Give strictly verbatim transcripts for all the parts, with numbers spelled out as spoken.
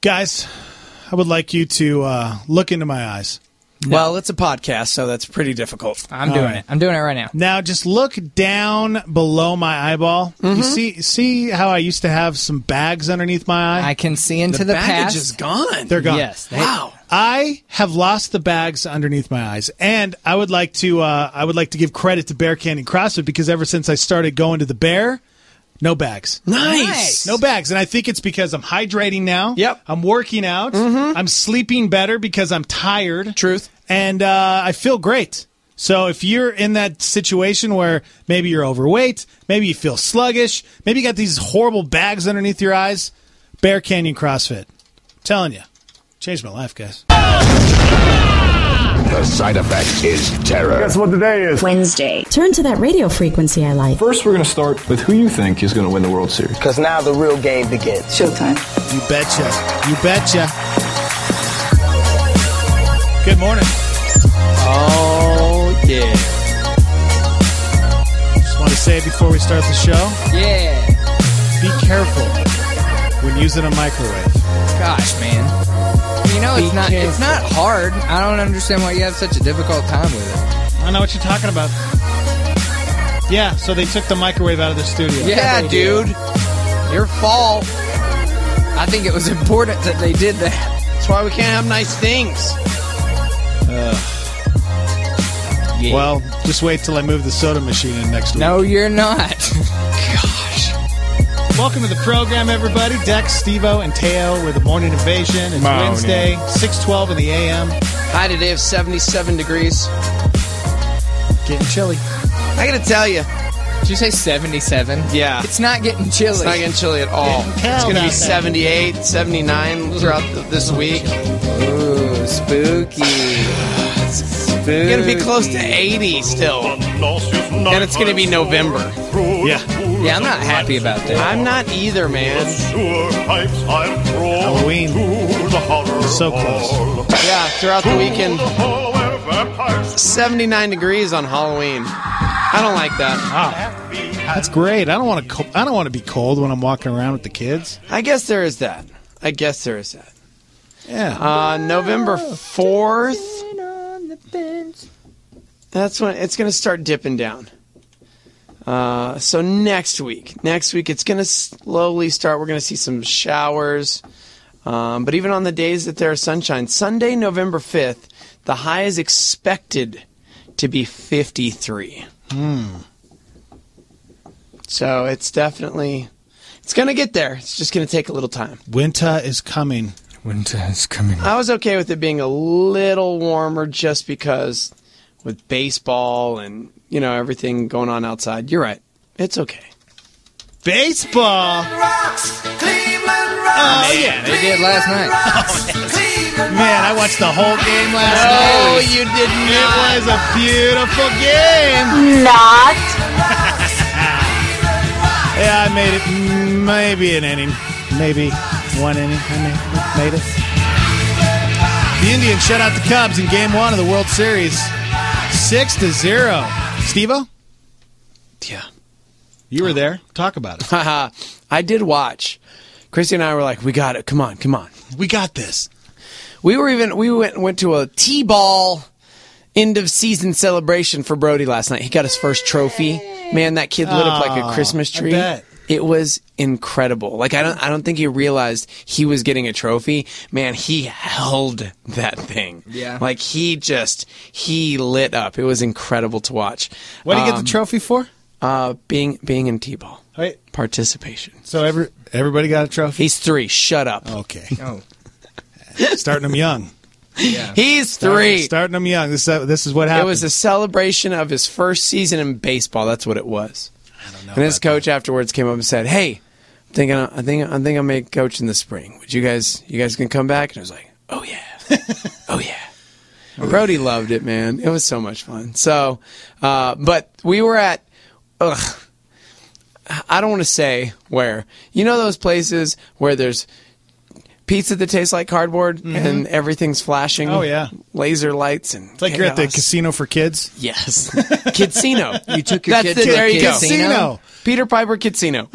Guys, I would like you to uh, look into my eyes. No. Well, it's a podcast, so that's pretty difficult. I'm doing right. it. I'm doing it right now. Now, just look down below my eyeball. Mm-hmm. You see see how I used to have some bags underneath my eye? I can see into the, the baggage past. is gone. They're gone. Yes. They, wow. I have lost the bags underneath my eyes, and I would like to uh, I would like to give credit to Bear Canyon CrossFit because ever since I started going to the Bear, no bags. Nice. Nice. No bags. And I think it's because I'm hydrating now. Yep. I'm working out. Mm-hmm. I'm sleeping better because I'm tired. Truth. And uh, I feel great. So if you're in that situation where maybe you're overweight, maybe you feel sluggish, maybe you got these horrible bags underneath your eyes, Bear Canyon CrossFit. I'm telling you. Changed my life, guys. The side effect is terror. Guess what today is? Wednesday. Turn to that radio frequency I like. First, we're going to start with who you think is going to win the World Series. Because now the real game begins. Showtime. You betcha. You betcha. Good morning. Oh, yeah. Just want to say before we start the show, yeah. be careful when using a microwave. Gosh, man. You know, it's Be not careful. it's not hard. I don't understand why you have such a difficult time with it. I know what you're talking about. Yeah, so they took the microwave out of the studio. Yeah, they dude. did. Your fault. I think it was important that they did that. That's why we can't have nice things. Yeah. Well, just wait till I move the soda machine in next week. No, you're not. Gosh. Welcome to the program, everybody. Dex, Steve-O, and Teo with the Morning Invasion. It's Morning. Wednesday, six twelve in the A M. High today of seventy-seven degrees. Getting chilly. I got to tell you. Did you say seventy-seven? Yeah. It's not getting chilly. It's not getting chilly at all. Getting It's cold going to out be there. seventy-eight, seventy-nine throughout the, this week. Ooh, spooky. Spooky. It's going to be close to eighty still. And it's going to be November. Yeah. Yeah, I'm not happy about that. I'm not either, man. Halloween. So close. Yeah, throughout the weekend. seventy-nine degrees on Halloween. I don't like that. Wow. That's great. I don't want to. Co- I don't want to be cold when I'm walking around with the kids. I guess there is that. I guess there is that. Yeah. Uh, November fourth. That's when it's going to start dipping down. Uh, so next week, next week it's going to slowly start. We're going to see some showers. Um, but even on the days that there are sunshine, Sunday, November fifth, the high is expected to be fifty-three. Hmm. So it's definitely, it's going to get there. It's just going to take a little time. Winter is coming. Winter is coming. I was okay with it being a little warmer just because with baseball and, you know, everything going on outside. You're right. It's okay. Baseball. Oh, yeah, they did last night. Man, I watched the whole game last No, night. you did It not. was a beautiful game. Not. Yeah, I made it. Maybe an inning. Maybe one inning. I made, made it. The Indians shut out the Cubs in game one of the World Series. Six to zero. Steve-O? Yeah. You were there. Talk about it. Haha. I did watch. Christy and I were like, we got it. Come on, come on. We got this. We were even, we went, went to a T-ball end of season celebration for Brody last night. He got his first trophy. Man, that kid lit up like Oh, a Christmas I tree. bet. It was incredible. Like I don't I don't think he realized he was getting a trophy. Man, he held that thing. Yeah. Like he just he lit up. It was incredible to watch. What did you get Um, the trophy for? Uh being being in T-ball. Wait. Participation. So every everybody got a trophy? He's three. Shut up. Okay. Oh, Starting them young. yeah. He's Starting- three. Starting them young. This, uh, this is what It happened. was a celebration of his first season in baseball. That's what it was. I don't know And his about coach afterwards came up and said, "Hey, I'm thinking, I think, I think I may coach in the spring. Would you guys, you guys can come back?" And I was like, "Oh yeah, oh yeah." Brody loved it, man. It was so much fun. So, uh, but we were at, ugh, I don't want to say where. You know those places where there's pizza that tastes like cardboard mm-hmm. and everything's flashing. Oh, yeah. Laser lights. and It's like chaos. You're at the casino for kids? Yes. Kidsino. You took your That's kid the, to there you Kidsino? go. Peter Piper Kidsino.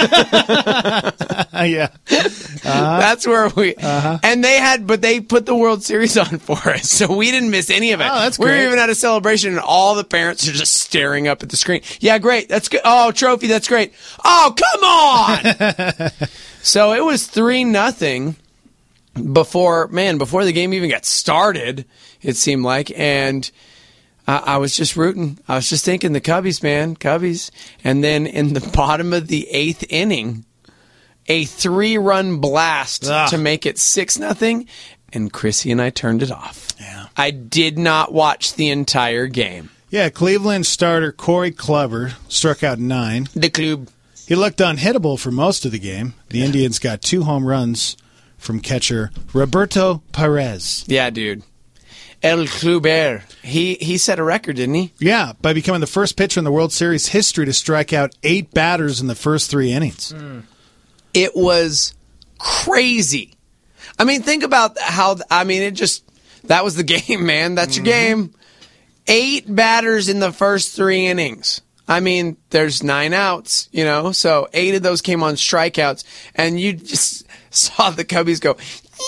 Yeah. Uh-huh. That's where we... Uh-huh. And they had... But they put the World Series on for us, so we didn't miss any of it. Oh, that's we great. were even at a celebration, and all the parents are just staring up at the screen. Yeah, great. That's good. Oh, trophy. That's great. Oh, come on! So it was three nothing before, man, before the game even got started, it seemed like. And... Uh, I was just rooting. I was just thinking the Cubbies, man, Cubbies. And then in the bottom of the eighth inning, a three-run blast Ugh. to make it six nothing, and Chrissy and I turned it off. Yeah. I did not watch the entire game. Yeah, Cleveland starter Corey Kluber struck out nine. The club. He looked unhittable for most of the game. The yeah. Indians got two home runs from catcher Roberto Perez. Yeah, dude. El Kluber. He he set a record, didn't he? Yeah, by becoming the first pitcher in the World Series history to strike out eight batters in the first three innings. Mm. It was crazy. I mean, think about how, I mean, it just, that was the game, man. That's mm-hmm. your game. Eight batters in the first three innings. I mean, there's nine outs, you know, so eight of those came on strikeouts, and you just saw the Cubbies go,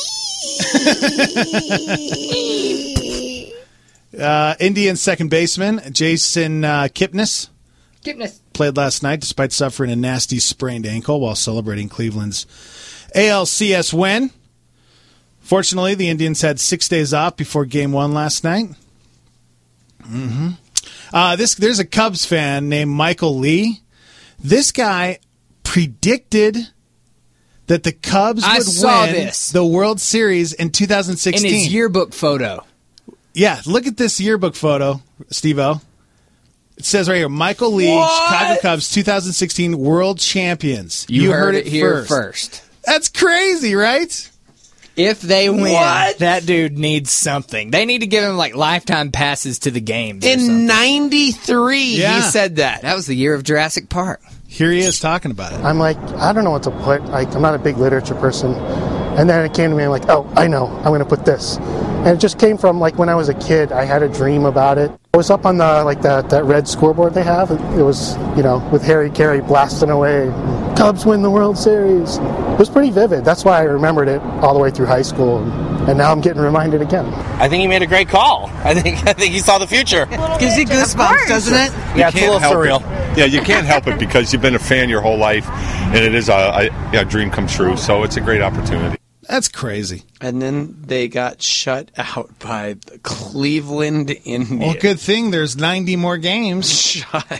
Uh, Indians second baseman Jason uh, Kipnis, Kipnis played last night despite suffering a nasty sprained ankle while celebrating Cleveland's A L C S win. Fortunately, the Indians had six days off before Game One last night. Mm-hmm. Uh, this there's a Cubs fan named Michael Lee. This guy predicted that the Cubs I would saw win this. the World Series in two thousand sixteen. In his yearbook photo. Yeah, look at this yearbook photo, Steve-O. It says right here, Michael Lee, What? Chicago Cubs, two thousand sixteen World Champions. You, heard, heard it here first. first. That's crazy, right? If they win, What? that dude needs something. They need to give him like lifetime passes to the games. in ninety-three, Yeah. he said that. That was the year of Jurassic Park. Here he is talking about it. I'm like, I don't know what to put. Like, I'm not a big literature person. And then it came to me, I'm like, oh, I know. I'm going to put this. And it just came from, like, when I was a kid, I had a dream about it. I was up on the, like, that, that red scoreboard they have. It was, you know, with Harry Carey blasting away. Cubs win the World Series. It was pretty vivid. That's why I remembered it all the way through high school. And, and now I'm getting reminded again. I think he made a great call. I think I think he saw the future. Gives you goosebumps, doesn't it? Yeah, it's a little surreal. It. Yeah, you can't help it because you've been a fan your whole life, and it is a, a, a dream come true. So it's a great opportunity. That's crazy. And then they got shut out by the Cleveland Indians. Well, good thing there's ninety more games. Shut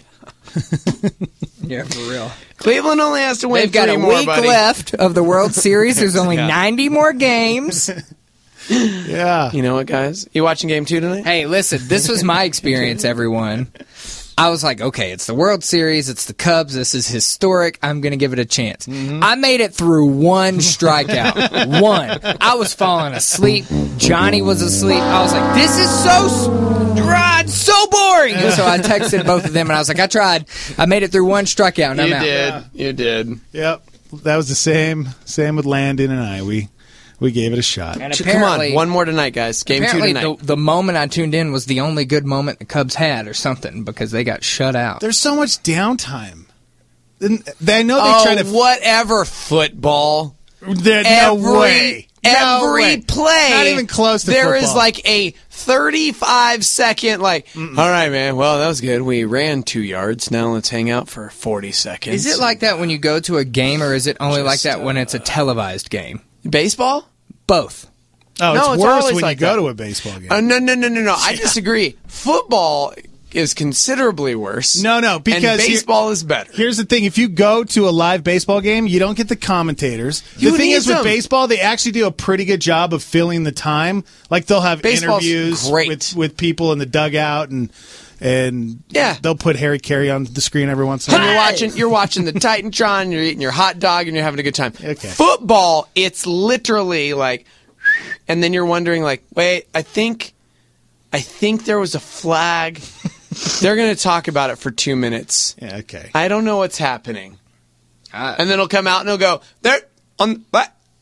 Yeah, for real. Cleveland only has to win They've got three a more, week buddy. left of the World Series. There's only Yeah. ninety more games. Yeah. You know what, guys? You watching game two tonight? Hey, listen, this was my experience, everyone. I was like, okay, it's the World Series, it's the Cubs, this is historic, I'm going to give it a chance. Mm-hmm. I made it through one strikeout. One. I was falling asleep. Johnny was asleep. I was like, this is so, Rod, so boring. And so I texted both of them, and I was like, I tried. I made it through one strikeout, and I'm you out. did. Yeah. You did. Yep. That was the same. Same with Landon and I. We we gave it a shot. And Come on, apparently- one more tonight, guys. Game two Apparently, tonight. the, the moment I tuned in was the only good moment the Cubs had, or something, because they got shut out. There's so much downtime. And they- I know they oh, try to. whatever, football. There's every, no way. No Every way. play. Not even close to There is football. like a thirty-five second, like, Mm-mm. all right, man, well, that was good. We ran two yards. Now let's hang out for forty seconds. Is it like that when you go to a game, or is it only like Just, that when it's a televised game? baseball? Both. Oh, No, it's, it's worse always when like you go that. to a baseball game. Uh, no, no, no, no, no. I disagree. Football is considerably worse. No, no, because and here- baseball is better. Here's the thing: if you go to a live baseball game, you don't get the commentators. Who the thing needs is, with them? baseball, they actually do a pretty good job of filling the time. Like they'll have Baseball's interviews great. with with people in the dugout, and and Yeah. they'll put Harry Carey on the screen every once in a And while. you're watching, you're watching the Titantron. You're eating your hot dog, and you're having a good time. Okay. Football, it's literally like, and then you're wondering, like, wait, I think, I think there was a flag. They're going to talk about it for two minutes. Yeah, okay. I don't know what's happening. I, And then it'll come out and it'll go, there, on, what?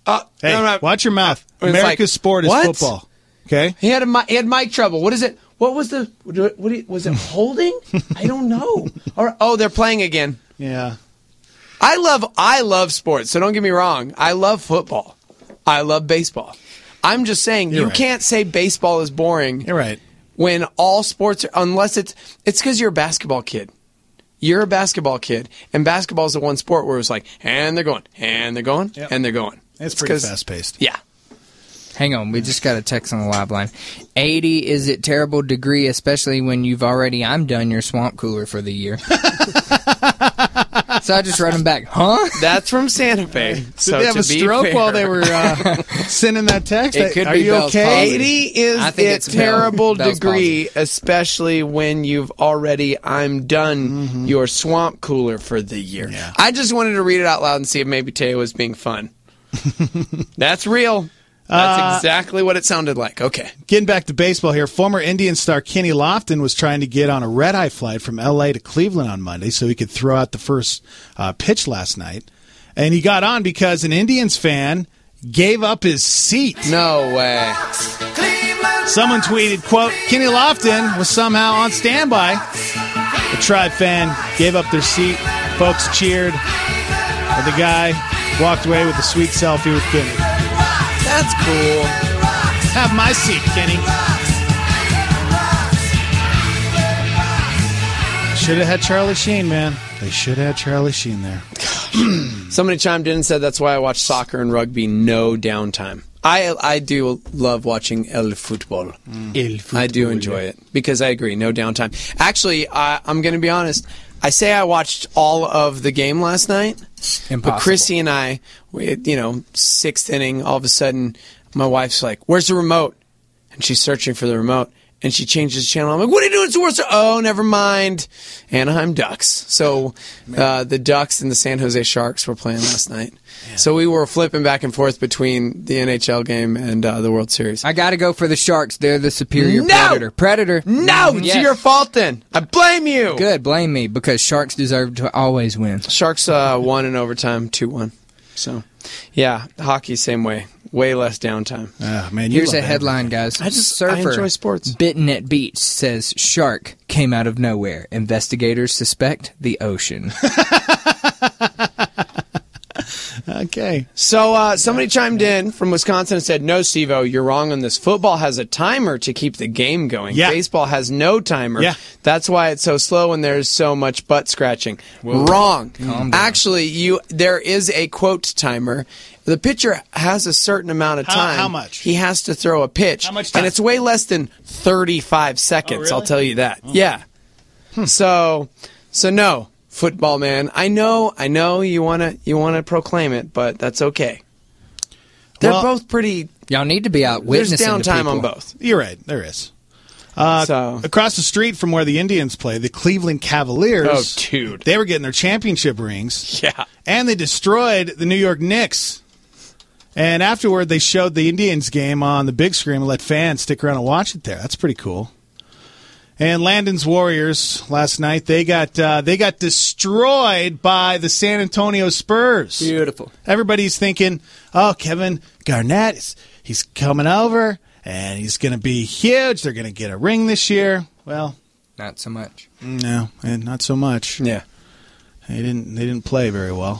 Uh, Hey, no, no, watch your mouth. It's America's like, sport is what? football. Okay? He had a mi- he had mic trouble. What is it? What was the what? do you- Was it holding? I don't know. Or, oh, they're playing again. Yeah. I love I love sports. So don't get me wrong. I love football. I love baseball. I'm just saying You're you right. can't say baseball is boring. You're right. When all sports are, unless it's it's because you're a basketball kid. You're a basketball kid, and basketball is the one sport where it's like, and they're going, and they're going, Yep. and they're going. It's, It's pretty 'cause- fast paced. Yeah. Hang on, we just got a text on the live line. eighty is at terrible degree, especially when you've already I'm done your swamp cooler for the year. So I just wrote him back, huh? That's from Santa Fe. Did so they have to a be stroke fair, while they were uh, sending that text? It could Are be you Bell's okay? palsy. eighty is I think a it's Bell- terrible Bell's degree, especially when you've already I'm done your swamp cooler for the year. Yeah. I just wanted to read it out loud and see if maybe Teo was being fun. That's real. That's Uh, exactly what it sounded like. Okay. Getting back to baseball here, former Indian star Kenny Lofton was trying to get on a red-eye flight from L A to Cleveland on Monday so he could throw out the first uh, pitch last night. And he got on because an Indians fan gave up his seat. No way. Someone tweeted, quote, Kenny Lofton was somehow on standby. The Tribe fan gave up their seat. Folks cheered. And the guy walked away with a sweet selfie with Kenny. That's cool. Have my seat, Kenny. Should have had Charlie Sheen, man. They should have had Charlie Sheen there. Somebody chimed in and said that's why I watch soccer and rugby, no downtime. I I do love watching El Football. El I do enjoy it because I agree, no downtime. Actually, I, I'm going to be honest. I say I watched all of the game last night, Impossible. but Chrissy and I, we, you know, sixth inning, all of a sudden, my wife's like, "Where's the remote?" And she's searching for the remote, and she changes the channel. I'm like, "What are you doing? It's worse." Oh, never mind. Anaheim Ducks. So uh, the Ducks and the San Jose Sharks were playing last night. So we were flipping back and forth between the N H L game and uh, the World Series. I got to go for the Sharks. They're the superior No! predator. Predator. No, Mm, it's yes. your fault then. I blame you. Good, blame me, because Sharks deserve to always win. Sharks uh, won in overtime, two one. So, yeah, hockey, same way. Way less downtime. Ah, man, you Here's a love headline, guys. I just- I Surfer enjoy sports. bitten at beach says shark came out of nowhere. Investigators suspect the ocean. Okay. So, uh, somebody chimed in from Wisconsin and said, no, Steve-O, you're wrong on this. Football has a timer to keep the game going. Yeah. Baseball has no timer. Yeah. That's why it's so slow and there's so much butt scratching. Wrong. Calm down. Actually, you there is a quote timer. The pitcher has a certain amount of How- time. how much? He has to throw a pitch. How much time? And it's way less than thirty-five seconds, Oh, I'll really? tell you that. Yeah. So, so no, football man. I know, I know you want to you want to proclaim it, but that's okay. They're Well- both pretty. Y'all need to be out There's witnessing to downtime people. on both. You're right. There is. Uh, So- across the street from where the Indians play, the Cleveland Cavaliers. Oh, dude. They were getting their championship rings. Yeah. And they destroyed the New York Knicks. And afterward, they showed the Indians game on the big screen and let fans stick around and watch it there. That's pretty cool. And Landon's Warriors last night, they got uh, they got destroyed by the San Antonio Spurs. Beautiful. Everybody's thinking, oh, Kevin Garnett, is, he's coming over, and he's going to be huge. They're going to get a ring this year. Well, Not so much. no, and not so much. Yeah. They didn't. They didn't play very well.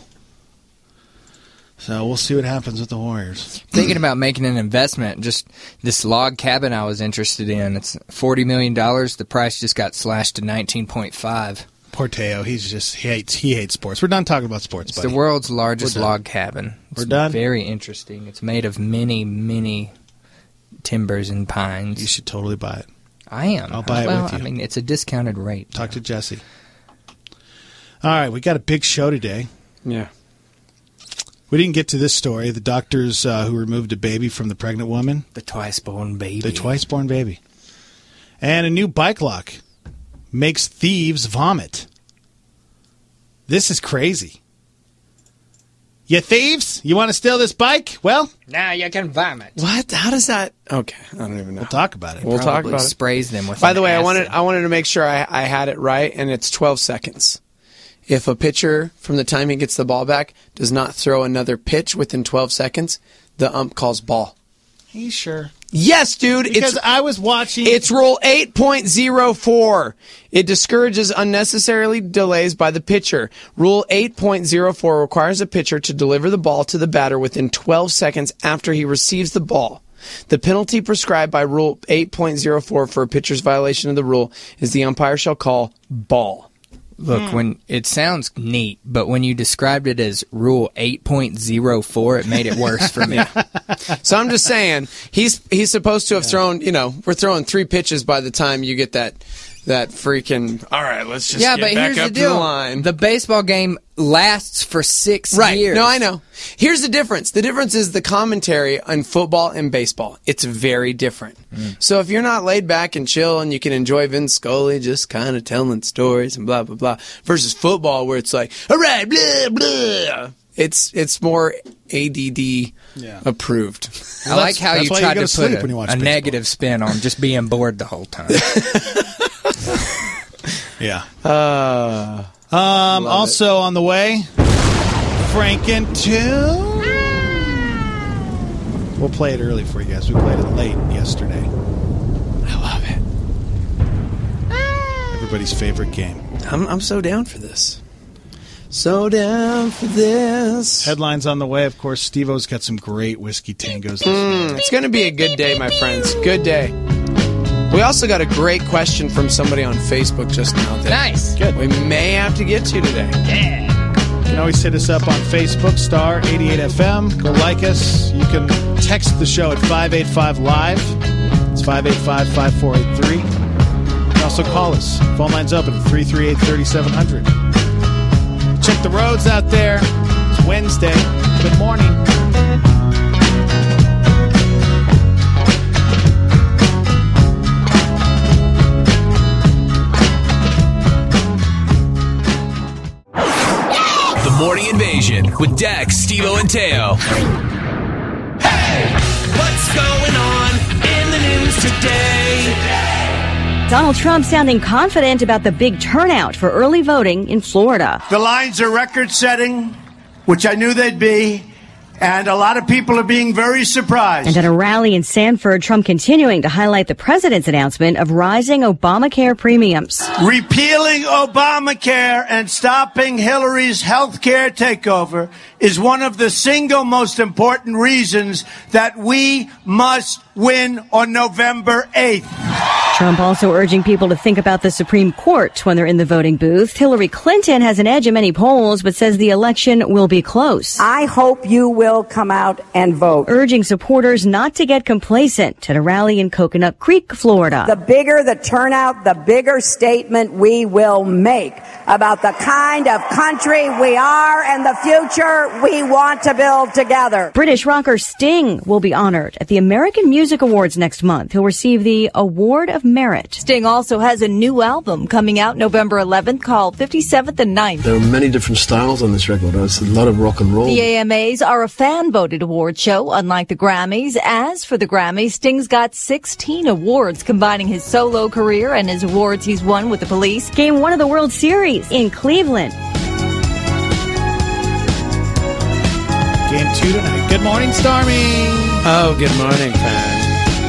So we'll see what happens with the Warriors. Thinking about making an investment, just this log cabin I was interested in. It's forty million dollars. The price just got slashed to nineteen point five. Poor Teo, he's just he hates he hates sports. We're done talking about sports, It's buddy. the world's largest We're done. log cabin. It's We're done? Very interesting. It's made of many, many timbers and pines. You should totally buy it. I am. I'll buy it well, with you. I mean, it's a discounted rate. Talk to Jesse. All right, we got a big show today. Yeah. We didn't get to this story. The doctors uh, who removed a baby from the pregnant woman, The twice-born baby. the twice-born baby, and a new bike lock makes thieves vomit. This is crazy. You thieves, you want to steal this bike? Well, Now you can vomit. What? How does that? Okay, I don't even know. we'll talk about it. We'll talk Probably about it. sprays them with By an the way, I acid. wanted I wanted to make sure I, I had it right, and it's twelve seconds. if a pitcher, from the time he gets the ball back, does not throw another pitch within twelve seconds, the ump calls ball. Are you sure? Yes, dude. Because it's, I was watching. It's Rule eight point oh four. It discourages unnecessarily delays by the pitcher. Rule eight point oh four requires a pitcher to deliver the ball to the batter within twelve seconds after he receives the ball. The penalty prescribed by Rule eight point oh four for a pitcher's violation of the rule is the umpire shall call ball. Look, Hmm. when it sounds neat, but when you described it as Rule eight point oh four, it made it worse for me. So I'm just saying, he's he's supposed to have thrown, you know, we're throwing three pitches by the time you get that that freaking, all right, let's just yeah, get but back here's up the deal. to the line. The baseball game lasts for six Right. years. No, I know. Here's the difference. The difference is the commentary on football and baseball. It's very different. Mm. So if you're not laid back and chill and you can enjoy Vince Scully just kind of telling stories and blah, blah, blah, versus football where it's like, all right, blah, blah. It's, it's more A D D Yeah. approved. I like how that's you why you tried go to to put sleep a, when you watch a baseball. negative spin on just being bored the whole time. Yeah. Uh, Um, also on the way, Frank and Two. We'll play it early for you guys. We played it late yesterday. I love it. Everybody's favorite game. I'm, I'm so down for this. So down for this. Headlines on the way. Of course, Steve-O's got some great whiskey tangos. This Mm, it's going to be a good day, my friends. Good day. We also got a great question from somebody on Facebook just now that Nice. Good. we may have to get to today. You can always hit us up on Facebook, Star eighty-eight F M. Go like us. You can text the show at five eight five live. It's five eight five, five four eight three. You can also call us. Phone line's open at three three eight, three seven zero zero. Check the roads out there. It's Wednesday. Good morning. The Morning Invasion with Dex, Steve-O, and Teo. Hey! What's going on in the news today? Donald Trump sounding confident about the big turnout for early voting in Florida. The lines are record-setting, which I knew they'd be, and a lot of people are being very surprised. And at a rally in Sanford, Trump continuing to highlight the president's announcement of rising Obamacare premiums. Repealing Obamacare and stopping Hillary's health care takeover is one of the single most important reasons that we must win on November eighth. Trump also urging people to think about the Supreme Court when they're in the voting booth. Hillary Clinton has an edge in many polls, but says the election will be close. I hope you will come out and vote. Urging supporters not to get complacent at a rally in Coconut Creek, Florida. The bigger the turnout, the bigger statement we will make about the kind of country we are and the future we want to build together. British rocker Sting will be honored at the American Music Awards next month. He'll receive the Award of Merit. Sting also has a new album coming out November eleventh called fifty-seventh and ninth. There are many different styles on this record. It's a lot of rock and roll. The A M As are a fan-voted award show, unlike the Grammys. As for the Grammys, Sting's got sixteen awards, combining his solo career and his awards he's won with the Police. Game one of the World Series in Cleveland. Game two tonight. Good morning, Stormy. Oh, good morning, fan.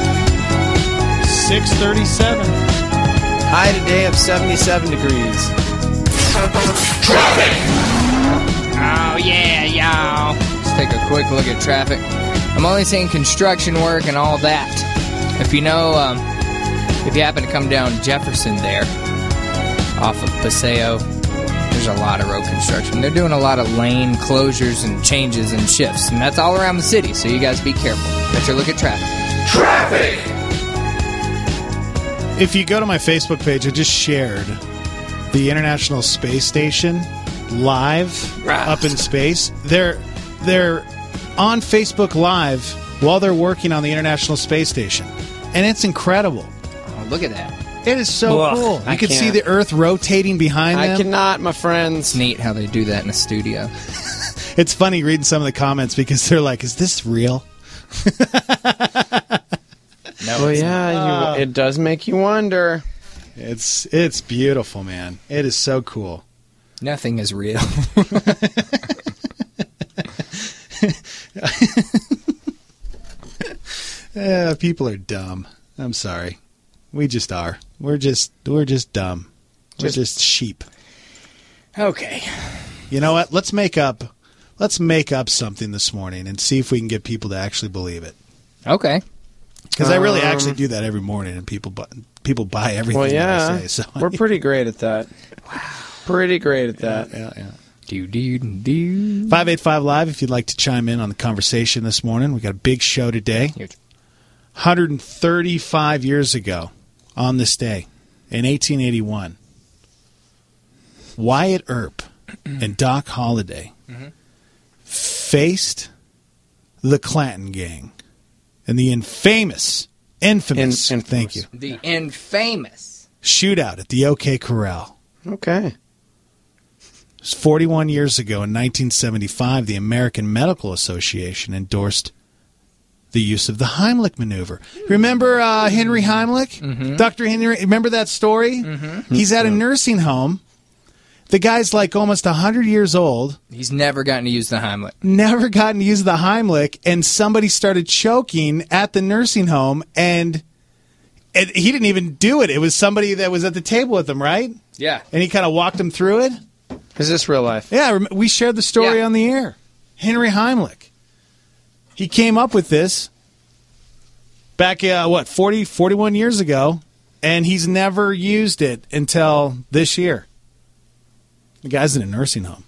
six thirty-seven. High today of seventy-seven degrees. Traffic! Oh, yeah, y'all. Let's take a quick look at traffic. I'm only seeing construction work and all that. If you know, um, if you happen to come down Jefferson there, off of Paseo, there's a lot of road construction. They're doing a lot of lane closures and changes and shifts, and that's all around the city, so you guys be careful. Better look at traffic. Traffic! If you go to my Facebook page, I just shared the International Space Station live Right. up in space. They're they're on Facebook Live while they're working on the International Space Station, and it's incredible. Oh, look at that. It is so Ugh, cool. You I can see can't. the Earth rotating behind I them. cannot, my friends. It's neat how they do that in a studio. It's funny reading some of the comments because they're like, "Is this real?" No, Well, it's yeah, not. you, it does make you wonder. It's it's beautiful, man. It is so cool. Nothing is real. Yeah, people are dumb. I'm sorry. We just are. We're just we're just dumb. We're Just- just sheep. Okay. You know what? Let's make up let's make up something this morning and see if we can get people to actually believe it. Okay. Because I really Um, actually do that every morning, and people buy, people buy everything Well, yeah, that I say. So we're pretty great at that. Pretty great at that. yeah, yeah. Do do do. five eight five Live if you'd like to chime in on the conversation this morning. We got a big show today. one hundred thirty-five years ago on this day in eighteen eighty-one, Wyatt Earp and Doc Holliday Mhm. faced the Clanton gang and the infamous, infamous, In- thank you, The infamous. shootout at the OK Corral. Okay. It was forty-one years ago in nineteen seventy-five, the American Medical Association endorsed the use of the Heimlich maneuver. Remember uh, Henry Heimlich? Mm-hmm. Doctor Henry, remember that story? Mhm. He's at a nursing home. The guy's like almost one hundred years old, He's never gotten to use the Heimlich. never gotten to use the Heimlich, and somebody started choking at the nursing home, and it, he didn't even do it. It was somebody that was at the table with him, right? Yeah. And he kind of walked him through it. Is this real life? Yeah, rem- we shared the story Yeah. on the air. Henry Heimlich. He came up with this back, uh, what, forty, forty-one years ago, and he's never used it until this year. The guy's in a nursing home.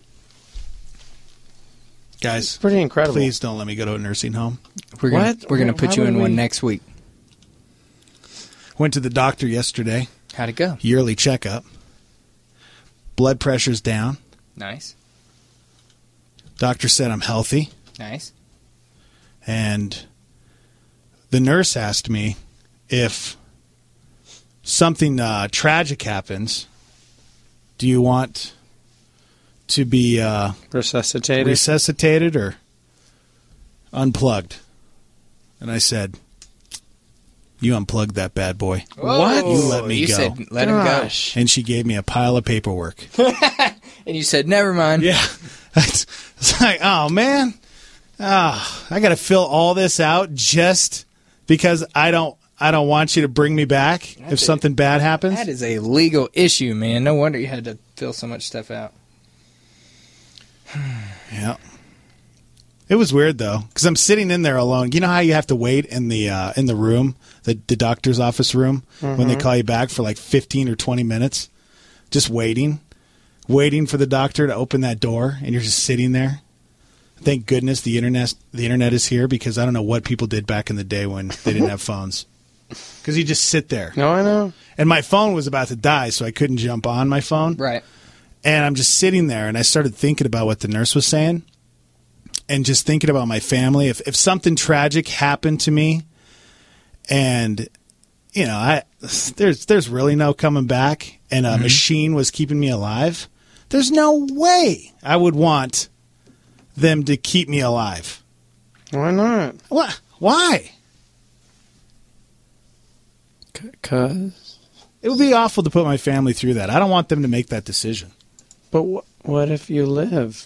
Guys, It's pretty incredible. please don't let me go to a nursing home. We're gonna What? we're gonna Why put you would in we- one next week. Went to the doctor yesterday, How'd it go? yearly checkup. Blood pressure's down. Nice. Doctor said I'm healthy. Nice. And the nurse asked me if something uh, tragic happens, do you want to be uh, Resuscitated. resuscitated or unplugged? And I said, you unplugged that bad boy. What? You let me you go. said let him Gosh. And she gave me a pile of paperwork. go. And you said never mind. Yeah. It's like, oh, man. Oh, I got to fill all this out just because I don't I don't want you to bring me back if That's something bad happens. That is a legal issue, man. No wonder you had to fill so much stuff out. Yeah. It was weird though, because I'm sitting in there alone. You know how you have to wait in the uh, in the room, the the doctor's office room, when they Mhm. call you back for like fifteen or twenty minutes, just waiting, waiting for the doctor to open that door, and you're just sitting there. Thank goodness the internet the internet is here, because I don't know what people did back in the day when they didn't have phones. Because you just sit there. No, I know. And my phone was about to die, so I couldn't jump on my phone. Right. And I'm just sitting there, and I started thinking about what the nurse was saying, and just thinking about my family. If if something tragic happened to me, and you know, I there's there's really no coming back, and a machine was keeping me alive, there's no way I would want them to keep me alive. Why not? What? Why? Because. It would be awful to put my family through that. I don't want them to make that decision. But wh- what if you live?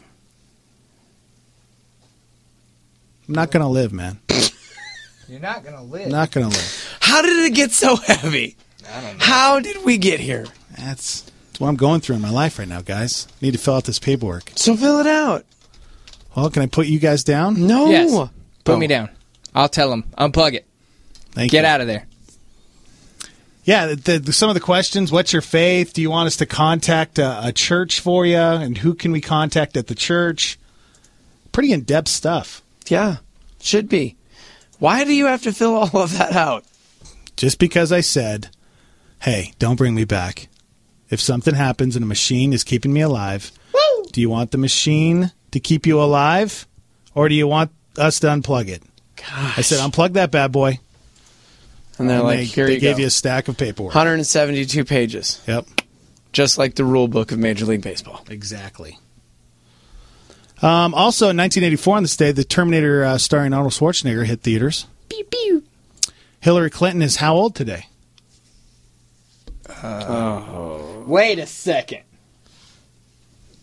I'm not going to live, man. You're not gonna live. I'm not going to live. How did it get so heavy? I don't know. How did we get here? That's, that's what I'm going through in my life right now, guys. I need to fill out this paperwork. So fill it out. Well, can I put you guys down? No. Yes. Put Oh. me down. I'll tell them. Unplug it. Thank Get you. out of there. Yeah, the, the, some of the questions. What's your faith? Do you want us to contact a, a church for you? And who can we contact at the church? Pretty in-depth stuff. Yeah. Should be. Why do you have to fill all of that out? Just because I said, hey, don't bring me back. If something happens and a machine is keeping me alive, Woo! do you want the machine to keep you alive? Or do you want us to unplug it? Gosh. I said, unplug that bad boy. And they're And like, they, here they you gave go. you a stack of paperwork. one hundred seventy-two pages. Yep. Just like the rule book of Major League Baseball. Exactly. Um, also, in nineteen eighty-four, on this day, the Terminator uh, starring Arnold Schwarzenegger hit theaters. Pew, pew. Hillary Clinton is how old today? Oh. Wait a second.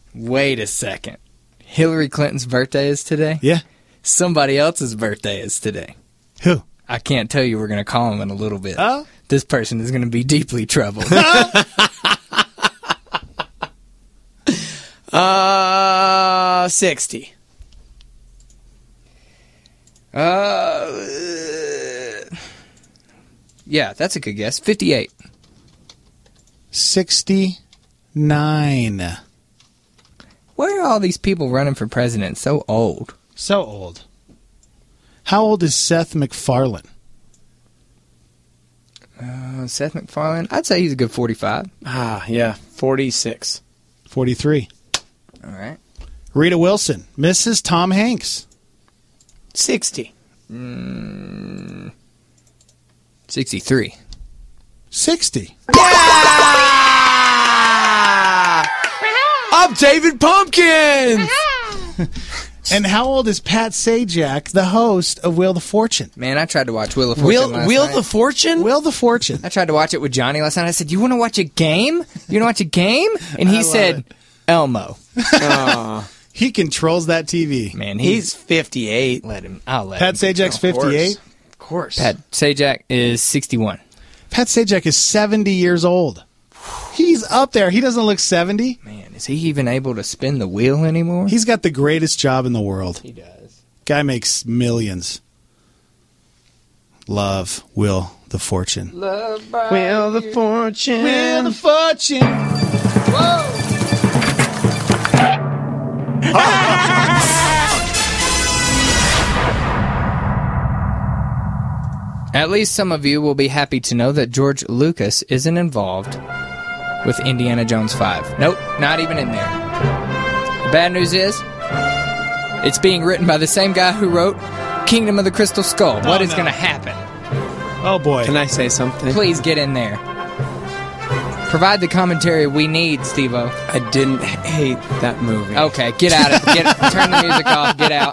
Wait a second. Hillary Clinton's birthday is today? Yeah. Somebody else's birthday is today. Who? I can't tell you. We're going to call him in a little bit. Oh? This person is going to be deeply troubled. uh, sixty. Uh, yeah, that's a good guess. fifty-eight. sixty-nine. Why are all these people running for president so old? So old. How old is Seth MacFarlane? Uh, Seth MacFarlane? I'd say he's a good forty-five. Ah, yeah, forty-six. forty-three. All right. Rita Wilson, Missus Tom Hanks. sixty. Mm, sixty-three. sixty. Yeah! I'm David Pumpkins! And how old is Pat Sajak, the host of Wheel of Fortune? Man, I tried to watch Wheel of Fortune Wheel, last Wheel night. of Fortune? Wheel of Fortune. I tried to watch it with Johnny last night. I said, you want to watch a game? You want to watch a game? And he said, it. Elmo. Uh, he controls that T V. Man, he's, he's fifty-eight. Let him. I'll let Pat him. Sajak's fifty-eight? Of course. Pat Sajak is sixty-one. Pat Sajak is seventy years old. He's up there. He doesn't look seventy. Man, is he even able to spin the wheel anymore? He's got the greatest job in the world. He does. Guy makes millions. Love Wheel the Fortune. Love by Wheel the Fortune. Wheel the Fortune. Whoa! At least some of you will be happy to know that George Lucas isn't involved with Indiana Jones five. Nope, not even in there. The bad news is, it's being written by the same guy who wrote Kingdom of the Crystal Skull. Oh, what is no. going to happen? Oh, boy. Can I say something? Please get in there. Provide the commentary we need, Steve-O. I didn't hate that movie. Okay, get out of it. Get, turn the music off. Get out.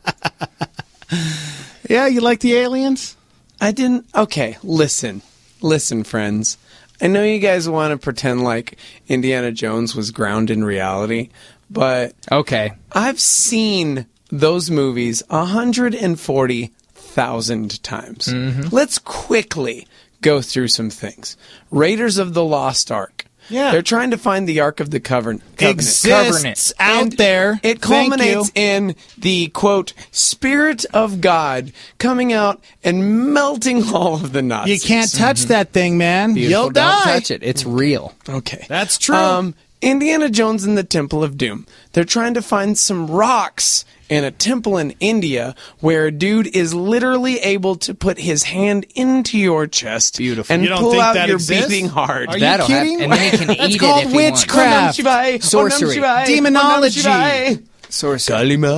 Yeah, you like the aliens? I didn't. Okay, listen. Listen, friends. I know you guys want to pretend like Indiana Jones was grounded in reality, but okay, I've seen those movies one hundred forty thousand times. Mm-hmm. Let's quickly go through some things. Raiders of the Lost Ark. Yeah. They're trying to find the Ark of the Covenant. Exists Covenant. out And there. It Thank culminates you. in the, quote, Spirit of God coming out and melting all of the Nazis. You can't touch that thing, man. Beautiful. You'll Don't die. touch it. It's real. Okay. That's true. Um, Indiana Jones and the Temple of Doom. They're trying to find some rocks in a temple in India where a dude is literally able to put his hand into your chest Beautiful. and You don't pull think out that your exists? beating heart. Are you That'll kidding? happen. And then he can It's eat called it if he wants. witchcraft. Om Nam Shivaya, Sorcery. Om Nam Shivaya, Demonology. Om Nam Shivaya. Sorcery.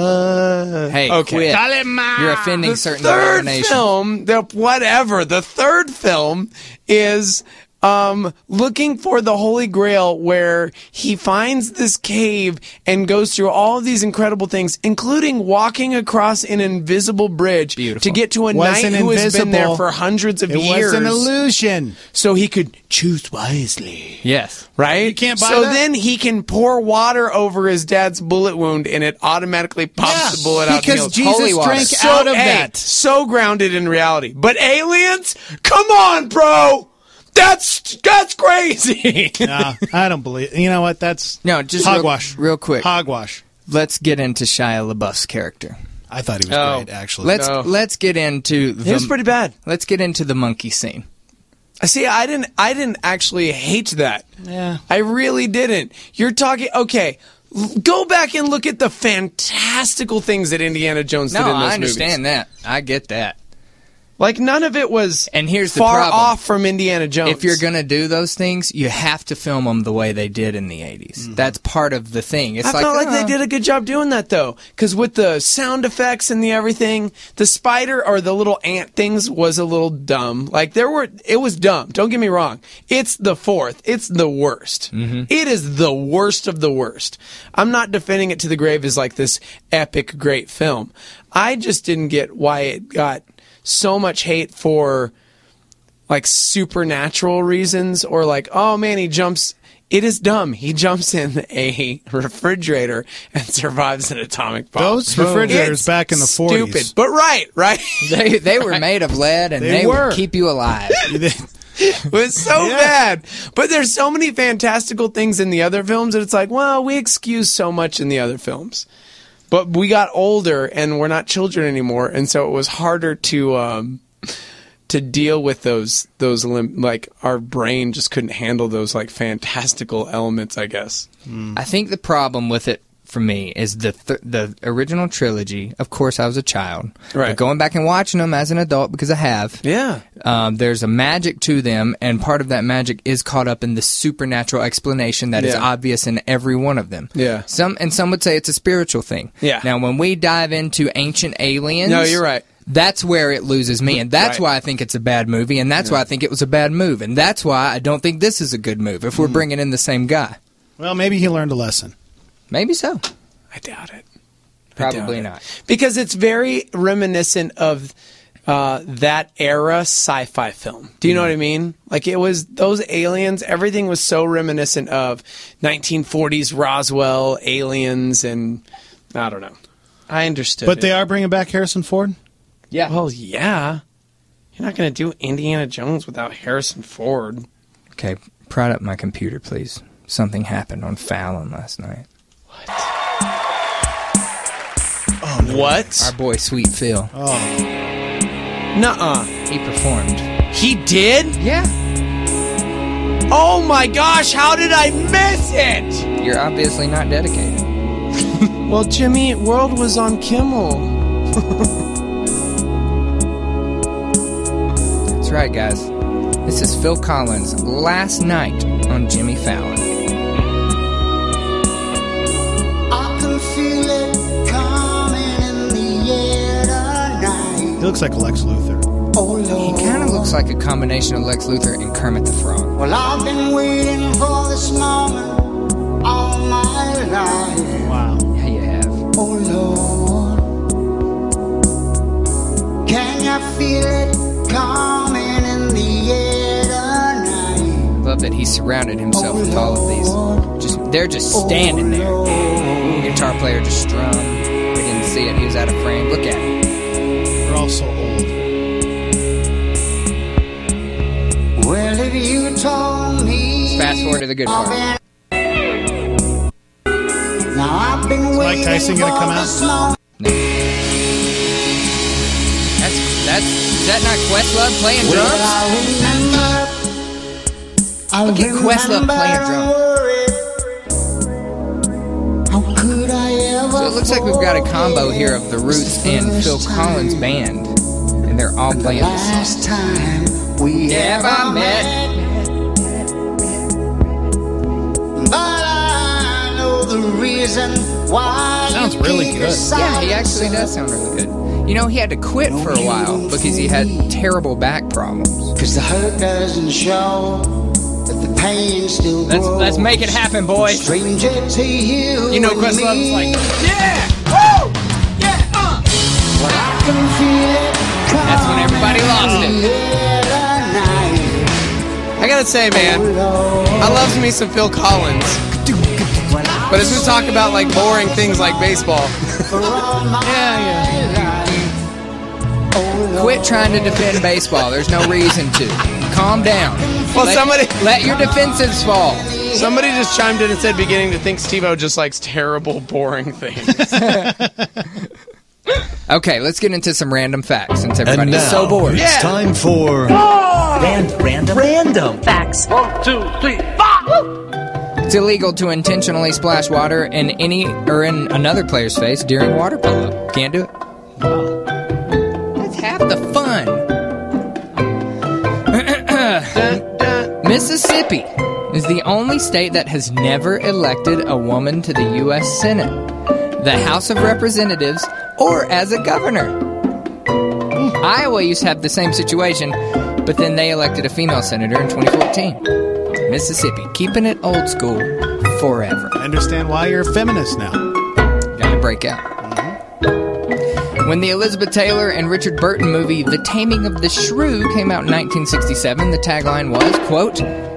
Kalima. Hey, Okay. quit. Kalima. You're offending The certain third denominations. film, the whatever, the third film is um, looking for the Holy Grail, where he finds this cave and goes through all of these incredible things, including walking across an invisible bridge Beautiful. to get to a Wasn't knight who has been there invisible. for hundreds of It years. was an illusion. So he could choose wisely. Yes. Right? You can't buy so that? then he can pour water over his dad's bullet wound and it automatically pops Yeah, the bullet out. because and heals. Jesus Holy water. drank So, out of hey, that. So grounded in reality. But aliens? Come on, bro! That's that's crazy. No, I don't believe. You know what? That's No, just hogwash. Real, real quick. Hogwash. Let's get into Shia LaBeouf's character. I thought he was Oh. great, actually. Let's No. let's get into the It was pretty bad. Let's get into the monkey scene. See, I didn't I didn't actually hate that. Yeah. I really didn't. You're talking okay. l- Go back and look at the fantastical things that Indiana Jones No, did in those I understand movies. that. I get that. Like none of it was And here's the far problem. off from Indiana Jones. If you're going to do those things, you have to film them the way they did in the eighties. That's part of the thing. It's I like, felt like uh, they did a good job doing that though, because with the sound effects and the everything, the spider or the little ant things was a little dumb. Like there were, it was dumb. Don't get me wrong. It's the fourth. It's the worst. Mm-hmm. It is the worst of the worst. I'm not defending it to the grave as like this epic great film. I just didn't get why it got so much hate for like supernatural reasons, or like, oh man, he jumps It is dumb. He jumps in a refrigerator and survives an atomic bomb. Those refrigerators It's back in the forties. Stupid, but right, right. They they were made of lead, and They they, were. would keep you alive. It was so Yeah. bad. But there's so many fantastical things in the other films that it's like, well, we excuse so much in the other films. But we got older and we're not children anymore, and so it was harder to um, to deal with those those lim- like our brain just couldn't handle those like fantastical elements, I guess. I think the problem with it for me is the th- the original trilogy. Of course, I was a child. Right. But going back and watching them as an adult, because I have. Yeah. Um, there's a magic to them, and part of that magic is caught up in the supernatural explanation that is Yeah. obvious in every one of them. Yeah. Some and some would say it's a spiritual thing. Yeah. Now, when we dive into Ancient Aliens, No, you're right. That's where it loses me, and that's Right. why I think it's a bad movie, and that's why I think it was a bad move, and that's why I don't think this is a good move. If we're Mm. bringing in the same guy, Well, maybe he learned a lesson. maybe so. I doubt it. Probably doubt it. not. Because it's very reminiscent of uh, that era sci-fi film. Do you know what I mean? Like it was those aliens, everything was so reminiscent of nineteen forties Roswell aliens, and I don't know. I understood But it. they are bringing back Harrison Ford? Yeah. Well, yeah. You're not going to do Indiana Jones without Harrison Ford. Okay, prod up my computer, please. Something happened on Fallon last night. Oh, no. What? Our boy Sweet Phil. Oh. Nuh-uh. He performed. He did? Yeah. Oh my gosh, how did I miss it? You're obviously not dedicated. Well, Jimmy, World was on Kimmel. That's right, guys. This is Phil Collins' last night on Jimmy Fallon. I can feel it coming in the air tonight. He looks like Lex Luthor. Oh, Lord. He kind of looks like a combination of Lex Luthor and Kermit the Frog. Well, I've been waiting for this moment all my life. Wow. Yeah, you have. Oh, Lord. Can you feel it coming in the air tonight? Love that he surrounded himself with all of these. Just they're just standing there. The guitar player just strummed. We didn't see it. He was out of frame. Look at him. We're all so old. Well, if you told me. Let's fast forward to the good part. Now I've been Is Mike waiting Tyson gonna for come out? this moment. That's that's is that not Questlove playing Well, drums? I remember. I Look at Questlove playing drums. How could I ever? So it looks like we've got a combo here of the Roots and Phil Collins band, and they're all playing this song. Last time we Ever met. But I know the reason why. Sounds you really keep good. your Yeah, he actually does sound really good. You know, he had to quit for a while because he had terrible back problems. Cause the hurt doesn't show, but the pain still Let's grows. let's make it happen, boys. Stranger to you. You know, and Questlove's me. like, yeah, woo, yeah, uh. Well, I can feel it coming. That's when everybody lost it. Yeah, tonight. I gotta say, man, I love me some Phil Collins. But as we talk about like boring things like baseball, Yeah, yeah. Quit trying to defend baseball. There's no reason to. Calm down. Well, let, somebody- let your defensives fall. somebody just chimed in and said beginning to think Steve-O just likes terrible, boring things. Okay, let's get into some random facts since everybody And is now, so bored. it's Yeah. time for Random. Random. Random. Facts. One, two, three, four. It's illegal to intentionally splash water in any or in another player's face during water polo. Can't do it. That's half the fun. Mississippi is the only state that has never elected a woman to the U S Senate, the House of Representatives, or as a governor. Iowa used to have the same situation, but then they elected a female senator in twenty fourteen. Mississippi, keeping it old school forever. I understand why you're a feminist now. Gotta break out. When the Elizabeth Taylor and Richard Burton movie The Taming of the Shrew came out in nineteen sixty-seven, the tagline was, quote,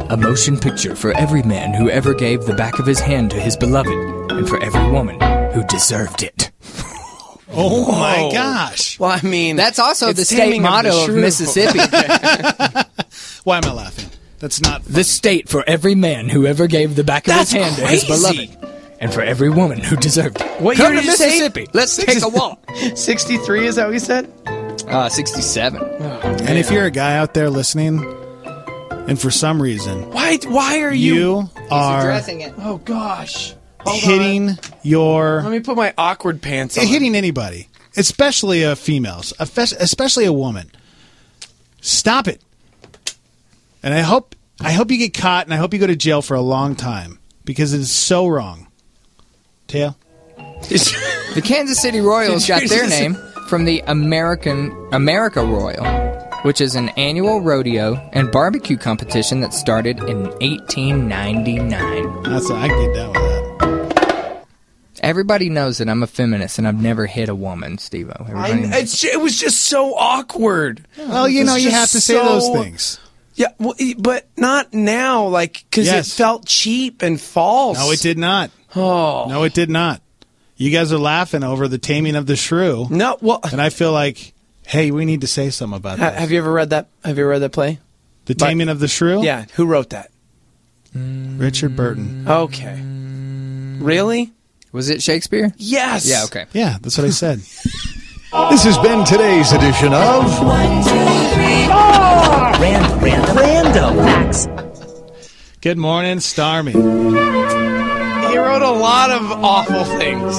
A motion picture for every man who ever gave the back of his hand to his beloved, and for every woman who deserved it. Oh Whoa. my gosh. Well, I mean, That's also it's the state Taming of motto the of, Shrew. Mississippi. Why am I laughing? That's not The state for every man who ever gave the back of That's his hand to his crazy. beloved, and for every woman who deserved it. What Come year to did you say? Mississippi. Let's take a walk. sixty-three, is that what you said? Uh, sixty-seven. And if you're a guy out there listening, and for some reason Why Why are you... you are it. Oh, gosh. Hold hitting on. your... Let me put my awkward pants on. hitting anybody, especially a females, especially a woman, stop it. And I hope I hope you get caught, and I hope you go to jail for a long time, because it is so wrong. Teo? The Kansas City Royals got their name from the American America Royal, which is an annual rodeo and barbecue competition that started in eighteen ninety-nine. That's I can get down with that. Everybody knows that I'm a feminist and I've never hit a woman, Steve-O. I, Everybody knows. it's, it was just so awkward. Well, you It know, was you just have to say so- those things. Yeah, well, but not now, like, because Yes. it felt cheap and false. No, it did not. Oh. No, it did not. You guys are laughing over the Taming of the Shrew. No, well... And I feel like, hey, we need to say something about Ha- that. have you ever read that? Have you ever read that play? The Taming of the Shrew? Yeah, who wrote that? Richard Burton. Okay. Really? Was it Shakespeare? Yes. Yeah, okay. Yeah, that's what I said. This has been today's edition of One, two, three, four. Random, random, random. Facts. Good morning, Starmy. He wrote a lot of awful things.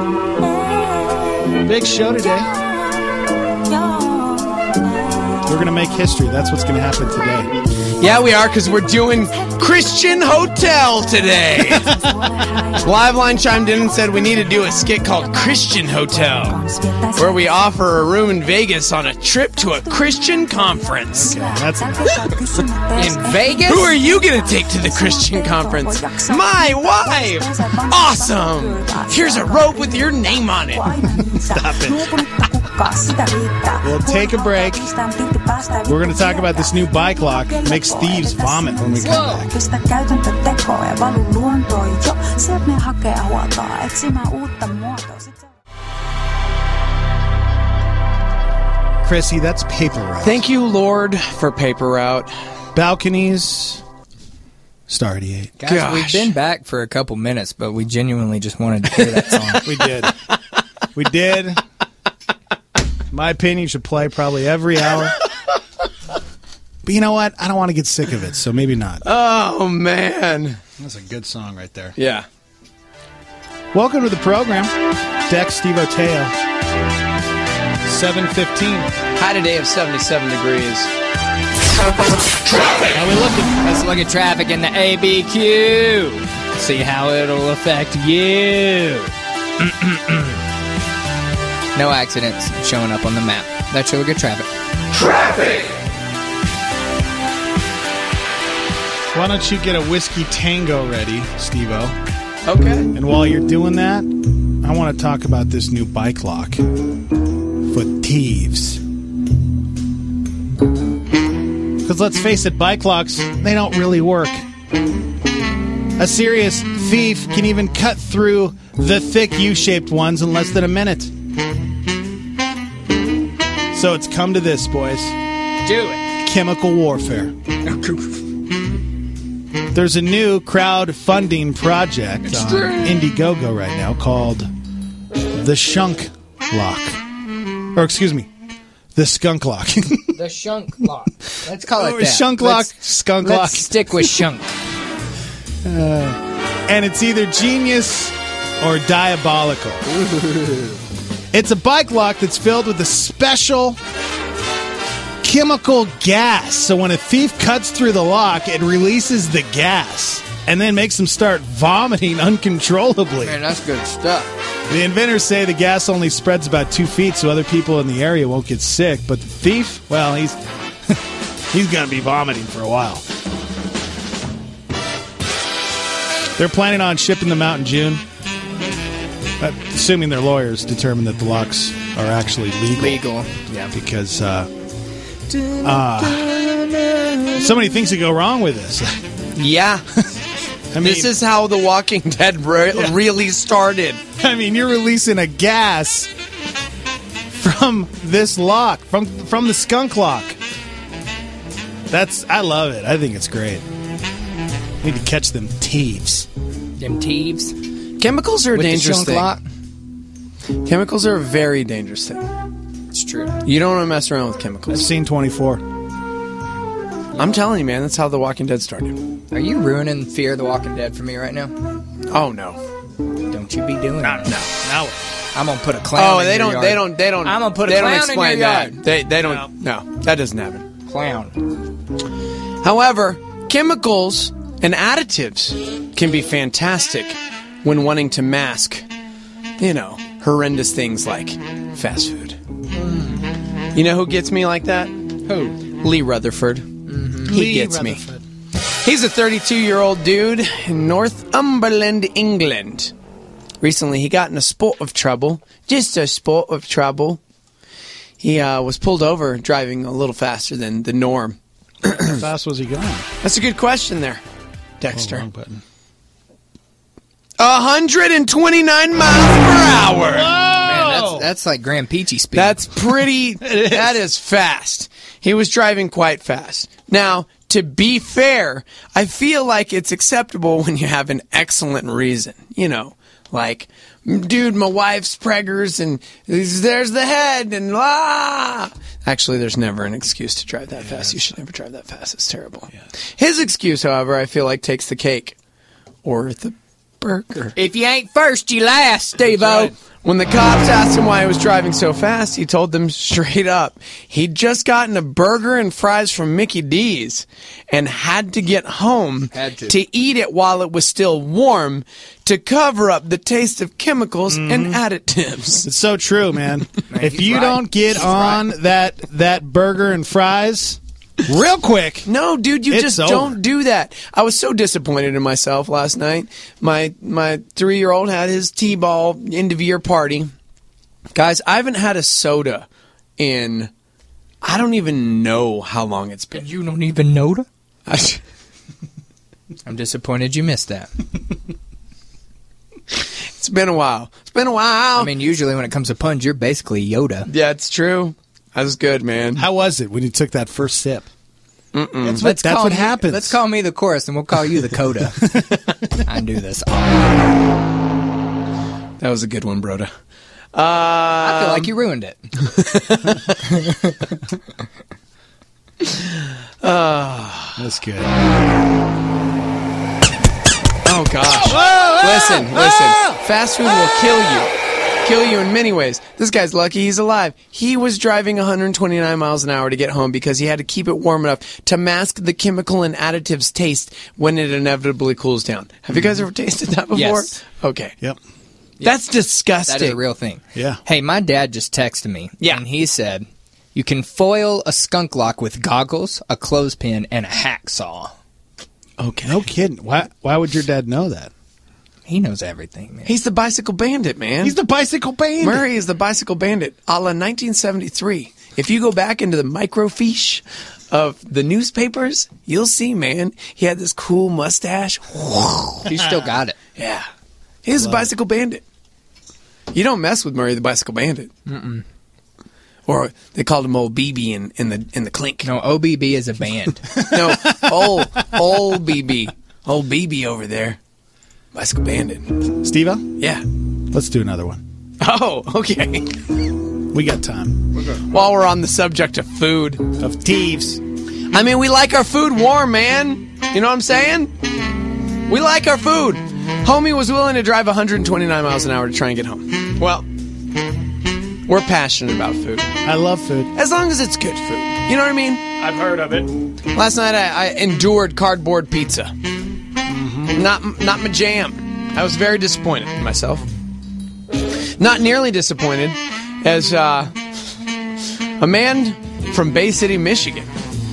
Big show today. We're going to make history. That's what's going to happen today. Yeah, we are, because we're doing Christian Hotel today. Liveline chimed in and said we need to do a skit called Christian Hotel, where we offer a room in Vegas on a trip to a Christian conference. Okay, that's enough. In Vegas? Who are you going to take to the Christian conference? My wife! Awesome! Here's a rope with your name on it. Stop it. We'll take a break. We're going to talk about this new bike lock. Makes thieves vomit when we come back. Chrissy, that's paper route. Thank you, Lord, for paper route. Balconies. Star eighty-eight. Guys, Gosh. we've been back for a couple minutes, but we genuinely just wanted to hear that song. We did. We did. In my opinion, you should play probably every hour. But you know what? I don't want to get sick of it, so maybe not. Oh, man. That's a good song right there. Yeah. Welcome to the program. Dex, Steve Oteo. seven fifteen. High today of seventy-seven degrees. How we looking? Let's look at traffic in the A B Q. See how it'll affect you. No accidents showing up on the map. That's really good traffic. Traffic. Why don't you get a whiskey tango ready, Steve-O? Okay. And while you're doing that, I want to talk about this new bike lock for thieves. Because let's face it, bike locks, they don't really work. A serious thief can even cut through the thick U-shaped ones in less than a minute. So it's come to this, boys. Do it. Chemical warfare. There's a new crowdfunding project on Indiegogo right now called the Shunk Lock. Or excuse me, the Skunk Lock. The Shunk Lock. Let's call it Oh, that. Shunk Lock, Let's- Skunk let's Lock. stick with Shunk. Uh, and it's either genius or diabolical. It's a bike lock that's filled with a special chemical gas. So when a thief cuts through the lock, it releases the gas and then makes them start vomiting uncontrollably. Man, that's good stuff. The inventors say the gas only spreads about two feet so other people in the area won't get sick. But the thief, well, he's he's going to be vomiting for a while. They're planning on shipping them out in June. Uh, assuming their lawyers determine that the locks are actually legal. Legal, yeah. Because uh, uh, so many things that go wrong with this. Yeah. I mean, this is how The Walking Dead re- Yeah. really started. I mean, you're releasing a gas from this lock, from from the skunk lock. That's I love it. I think it's great. We need to catch them thieves. Them thieves. Chemicals are a With the dangerous skunk thing. lock. Chemicals are a very dangerous thing. It's true. You don't want to mess around with I've chemicals. seen twenty-four. I'm telling you, man, that's how The Walking Dead started. Are you ruining Fear the Walking Dead for me right now? Oh no. Don't you be doing that. No, no. I'm gonna put a clown Oh, in they your don't, yard. they don't. They don't. I'm gonna put a they clown don't in explain your that. yard. They they don't. No. that doesn't happen. Clown. However, chemicals and additives can be fantastic when wanting to mask, you know, horrendous things like fast food. You know who gets me like that? Who? Lee Rutherford. He Lee gets Rutherford. me. He's a thirty-two-year-old dude in Northumberland, England. Recently, he got in a spot of trouble. Just a spot of trouble. He uh, was pulled over driving a little faster than the norm. How fast was he going? That's a good question there, Dexter. Oh, wrong button. one hundred twenty-nine miles per hour. Man, that's, that's like Grand Peachy speed. That's pretty. That is fast. He was driving quite fast. Now, to be fair, I feel like it's acceptable when you have an excellent reason. You know, like, dude, my wife's preggers and there's the head and ah. Actually, there's never an excuse to drive that fast. You should never drive that fast. It's terrible. Yeah. His excuse, however, I feel like takes the cake. Or the burger. If you ain't first, you last, Steve-O. Right. When the cops asked him why he was driving so fast, he told them straight up he'd just gotten a burger and fries from Mickey D's and had to get home Had to. eat it while it was still warm to cover up the taste of chemicals and additives. It's so true, man. if he's you right. don't get He's on right. that that burger and fries real quick, No, dude, you It's just over. don't do that. I was so disappointed in myself last night. My my three-year-old had his T-ball end-of-year party. Guys, I haven't had a soda in, I don't even know how long it's been. You don't even know that? I- I'm disappointed you missed that. It's been a while. It's been a while. I mean, usually when it comes to puns, you're basically Yoda. Yeah, it's true. That was good, man. how was it when you took that first sip? That's what, Let's that's call what me- happens. Let's call me the chorus, and we'll call you the coda. I do this. That was a good one, Broda. Uh, I feel like you ruined it. That's good. Oh, gosh. Listen, listen. Fast food will kill you. Kill you in many ways. This guy's lucky he's alive. He was driving one hundred twenty-nine miles an hour to get home because he had to keep it warm enough to mask the chemical and additives taste when it inevitably cools down. Have you guys ever tasted that before? Yes. Okay. Yep. That's disgusting. That is a real thing. Yeah. Hey, my dad just texted me. Yeah. And he said, you can foil a skunk lock with goggles, a clothespin, and a hacksaw. Okay. No kidding. Why? Why would your dad know that? He knows everything, man. He's the bicycle bandit, man. He's the bicycle bandit. Murray is the bicycle bandit, a la nineteen seventy-three. If you go back into the microfiche of the newspapers, you'll see, man, he had this cool mustache. You still got it. Yeah. He's a bicycle bandit. You don't mess with Murray the bicycle bandit. Mm-mm. Or they called him old B B in, in the in the clink. No, O B B is a band. No, old, old B B. Old B B over there. Bicycle bandit. Steve-O? Yeah. Let's do another one. Oh, okay. We got time. While we're on the subject of food. Of thieves. I mean, we like our food warm, man. You know what I'm saying? We like our food. Homie was willing to drive one hundred twenty-nine miles an hour to try and get home. Well, we're passionate about food. I love food. As long as it's good food. You know what I mean? I've heard of it. Last night I, I endured cardboard pizza. Mm-hmm. Not, not my jam. I was very disappointed in myself. Not nearly disappointed as uh, a man from Bay City, Michigan,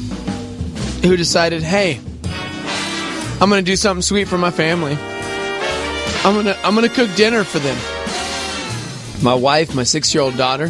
who decided, hey, I'm going to do something sweet for my family. I'm going to I'm going to cook dinner for them. My wife, my six-year-old daughter.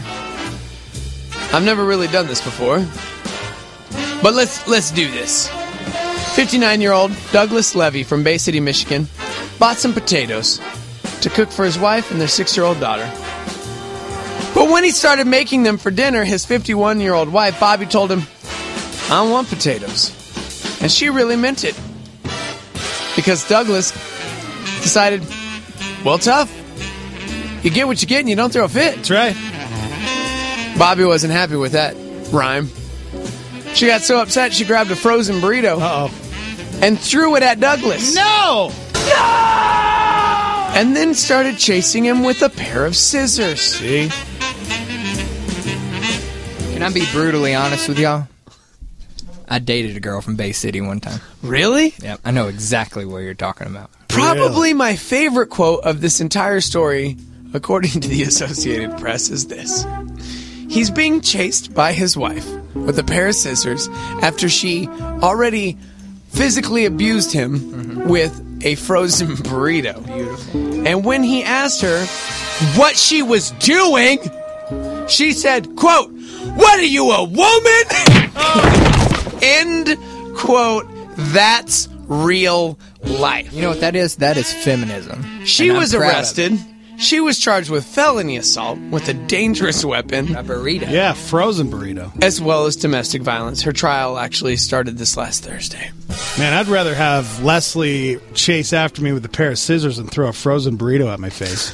I've never really done this before. But let's let's do this. fifty-nine-year-old Douglas Levy from Bay City, Michigan, bought some potatoes to cook for his wife and their six-year-old daughter. But when he started making them for dinner, his fifty-one-year-old wife, Bobby, told him, I don't want potatoes. And she really meant it. Because Douglas decided, well, tough. You get what you get and you don't throw a fit. That's right. Bobby wasn't happy with that rhyme. She got so upset she grabbed a frozen burrito Uh-oh. and threw it at Douglas. No! And then started chasing him with a pair of scissors. See? Can I be brutally honest with y'all? I dated a girl from Bay City one time. Really? Yep, I know exactly what you're talking about. Probably Really? my favorite quote of this entire story, according to the Associated Press, is this. He's being chased by his wife with a pair of scissors after she already physically abused him mm-hmm. with a frozen burrito. Beautiful. And when he asked her what she was doing, she said, quote, what are you, a woman? End quote. That's real life. You know what that is? That is feminism. She And I'm was proud of arrested. it. She was charged with felony assault with a dangerous weapon. A burrito. Yeah, frozen burrito. As well as domestic violence. Her trial actually started this last Thursday. Man, I'd rather have Leslie chase after me with a pair of scissors and throw a frozen burrito at my face.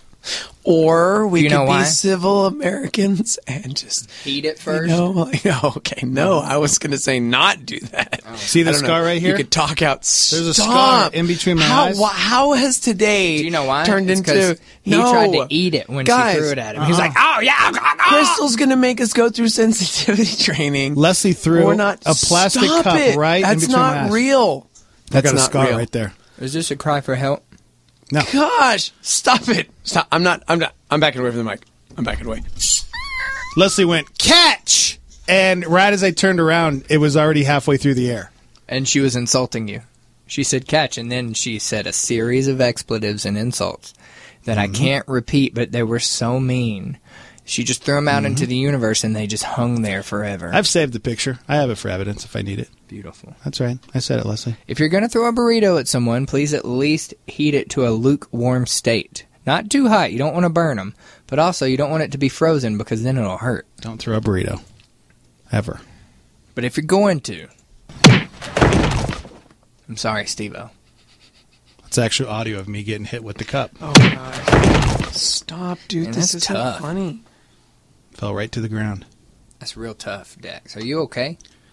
Or we you could know be why? civil Americans and just eat it first. You know, no, okay, no. I was going to say not do that. Oh. See the I don't scar know. right here? You could talk out. There's a Stop. scar in between my how, eyes. wh- how has today Do you know why? turned It's 'cause into? he no. tried to eat it when Guys, she threw it at him. He was uh-uh. like, "Oh yeah, Crystal's going to make us go through sensitivity training. Leslie threw We're not, a plastic stop cup it. right That's in between my not eyes. real. I That's got a not scar real. right there. Is this a cry for help?" No. Gosh, stop it. Stop. I'm not, I'm not, I'm backing away from the mic. I'm backing away. Leslie went, catch! And right as I turned around, it was already halfway through the air. And she was insulting you. She said catch, and then she said a series of expletives and insults that Mm-hmm. I can't repeat, but they were so mean. She just threw them out Mm-hmm. into the universe, and they just hung there forever. I've saved the picture. I have it for evidence if I need it. Beautiful. That's right. I said it, Leslie. If you're going to throw a burrito at someone, please at least heat it to a lukewarm state. Not too hot. You don't want to burn them. But also, you don't want it to be frozen because then it'll hurt. Don't throw a burrito. Ever. But if you're going to... I'm sorry, Steve-O. It's actual audio of me getting hit with the cup. Oh, God. Stop, dude. Man, this that's isn't tough. funny. Fell right to the ground. That's real tough, Dax. Are you okay?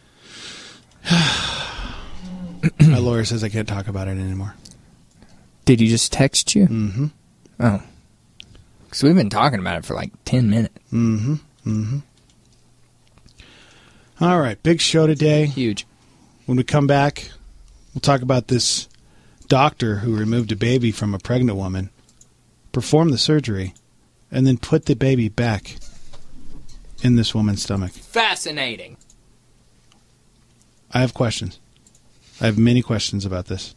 My lawyer says I can't talk about it anymore. Did he just text you? Mm-hmm. Oh. Because we've been talking about it for like ten minutes. Mm-hmm. Mm-hmm. All right. Big show today. Huge. When we come back, we'll talk about this doctor who removed a baby from a pregnant woman, performed the surgery, and then put the baby back in this woman's stomach. Fascinating. I have questions. I have many questions about this.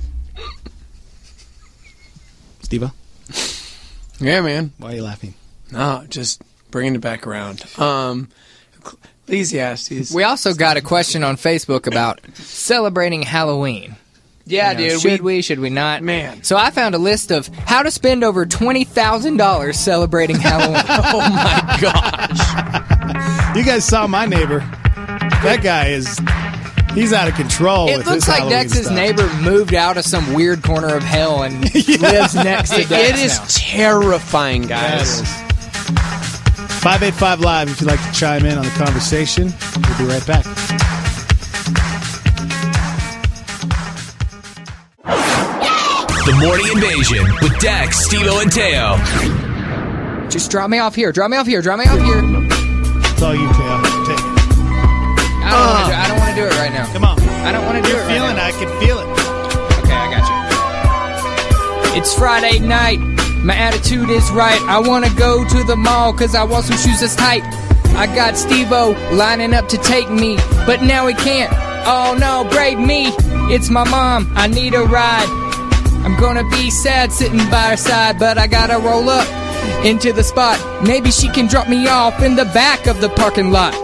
Steve-O? Yeah, man. Why are you laughing? No, just bringing it back around. Um, Ecclesiastes. We also got a question on Facebook about celebrating Halloween. Yeah, You know, dude. Should we, should we not? Man. So I found a list of how to spend over twenty thousand dollars celebrating Halloween. Oh, my gosh. You guys saw my neighbor. That guy is... He's out of control It with looks his like Halloween Dex's stuff. neighbor moved out of some weird corner of hell and lives next to It, Dex it is now. terrifying, Yeah, it guys. is. five eight five Live if you'd like to chime in on the conversation. We'll be right back. The Morning Invasion with Dax, Steve-O, and Teo. Just drop me off here. Drop me off here. Drop me off here. It's all you, Teo. Take it. I don't wanna do- I don't want to do it right now. Come on. I don't want to do You're it right feeling now. it. I can feel it. Okay, I got you. It's Friday night. My attitude is right. I want to go to the mall because I want some shoes that's tight. I got Steve-O lining up to take me, but now he can't. Oh no, brave me. It's my mom. I need a ride. I'm gonna be sad sitting by her side, but I gotta roll up into the spot. Maybe she can drop me off in the back of the parking lot.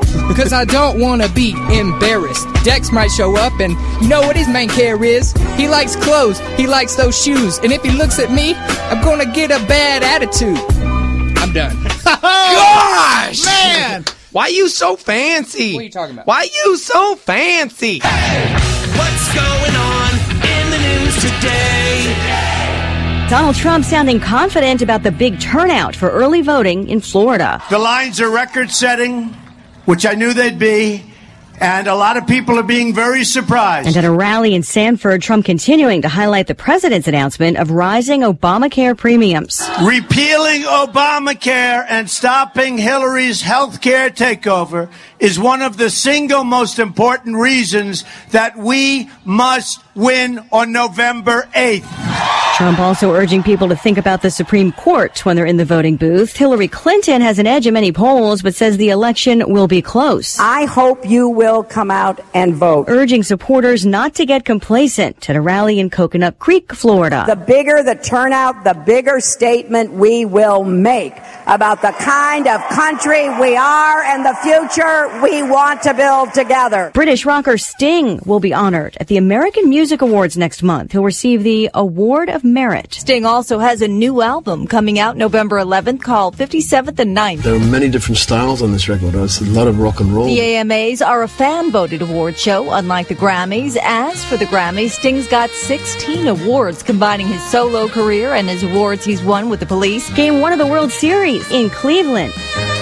Cause I don't want to be embarrassed. Dex might show up and you know what his main care is? He likes clothes, he likes those shoes, and if he looks at me, I'm gonna get a bad attitude. I'm done. Gosh! Man! Why you so fancy? What are you talking about? Why you so fancy? Hey, what's going on in the news today? Donald Trump sounding confident about the big turnout for early voting in Florida. The lines are record-setting, which I knew they'd be, and a lot of people are being very surprised. And at a rally in Sanford, Trump continuing to highlight the president's announcement of rising Obamacare premiums. Repealing Obamacare and stopping Hillary's health care takeover is one of the single most important reasons that we must win on November eighth. Trump also urging people to think about the Supreme Court when they're in the voting booth. Hillary Clinton has an edge in many polls, but says the election will be close. I hope you will come out and vote. Urging supporters not to get complacent at a rally in Coconut Creek, Florida. The bigger the turnout, the bigger statement we will make about the kind of country we are and the future we want to build together. British rocker Sting will be honored at the American Music Awards next month. He'll receive the Award of Merit. Sting also has a new album coming out November eleventh called fifty-seventh and ninth. There are many different styles on this record. It's a lot of rock and roll. The A M As are a fan-voted award show, unlike the Grammys. As for the Grammys, Sting's got sixteen awards, combining his solo career and his awards he's won with the Police. Game one of the World Series in Cleveland.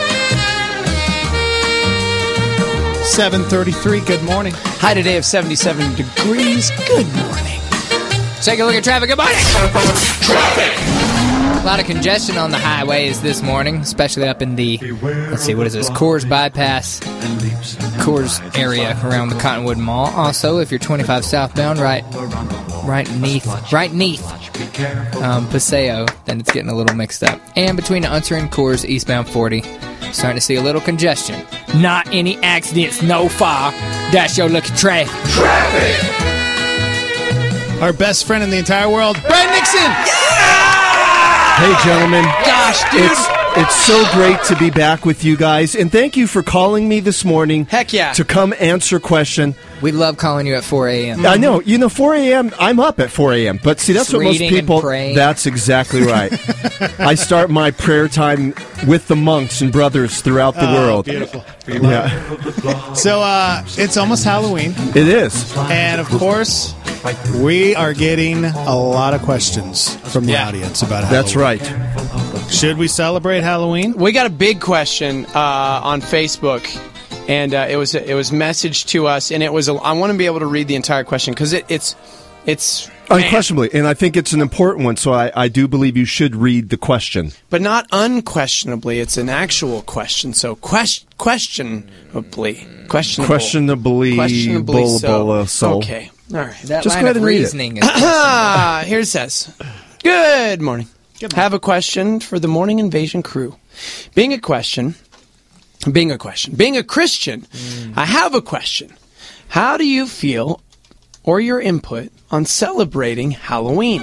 seven thirty-three, good morning. High today of seventy-seven degrees. Good morning. Take a look at traffic. Good morning. Traffic. A lot of congestion on the highways this morning, especially up in the, let's see, what is this, Coors Bypass, Coors area around the Cottonwood Mall. Also, if you're twenty-five southbound, right right neath, right neath um, Paseo, then it's getting a little mixed up. And between Unser and Coors, eastbound forty, starting to see a little congestion. Not any accidents, no far. That's your lucky traffic. Traffic. Our best friend in the entire world, Brian Nixon! Yeah! Hey, gentlemen. Gosh, dude. It's, it's so great to be back with you guys, and thank you for calling me this morning. Heck yeah. To come answer a question. We love calling you at four a.m. I know. You know, four a.m., I'm up at four a.m., but see, that's Just what most reading people... and praying. That's exactly right. I start my prayer time with the monks and brothers throughout the oh, world. Beautiful. beautiful. Yeah. So, uh, it's almost Halloween. It is. And, of course, we are getting a lot of questions from the Yeah. audience about Halloween. That's right. Should we celebrate Halloween? We got a big question uh, on Facebook, and uh, it was it was messaged to us, and it was. A, I want to be able to read the entire question because it, it's it's man, Unquestionably, and I think it's an important one, so I, I do believe you should read the question. but not unquestionably. It's an actual question, so quest, questionably, questionable, Questionably, questionably bull, so. bull, uh, so. Okay, all right. That Just line go ahead of and read it. reasoning is questionable. Here it says, Good morning. Good morning. Have a question for the Morning Invasion crew. Being a question, being a question, being a Christian, mm. I have a question. How do you feel, or your input, on celebrating Halloween?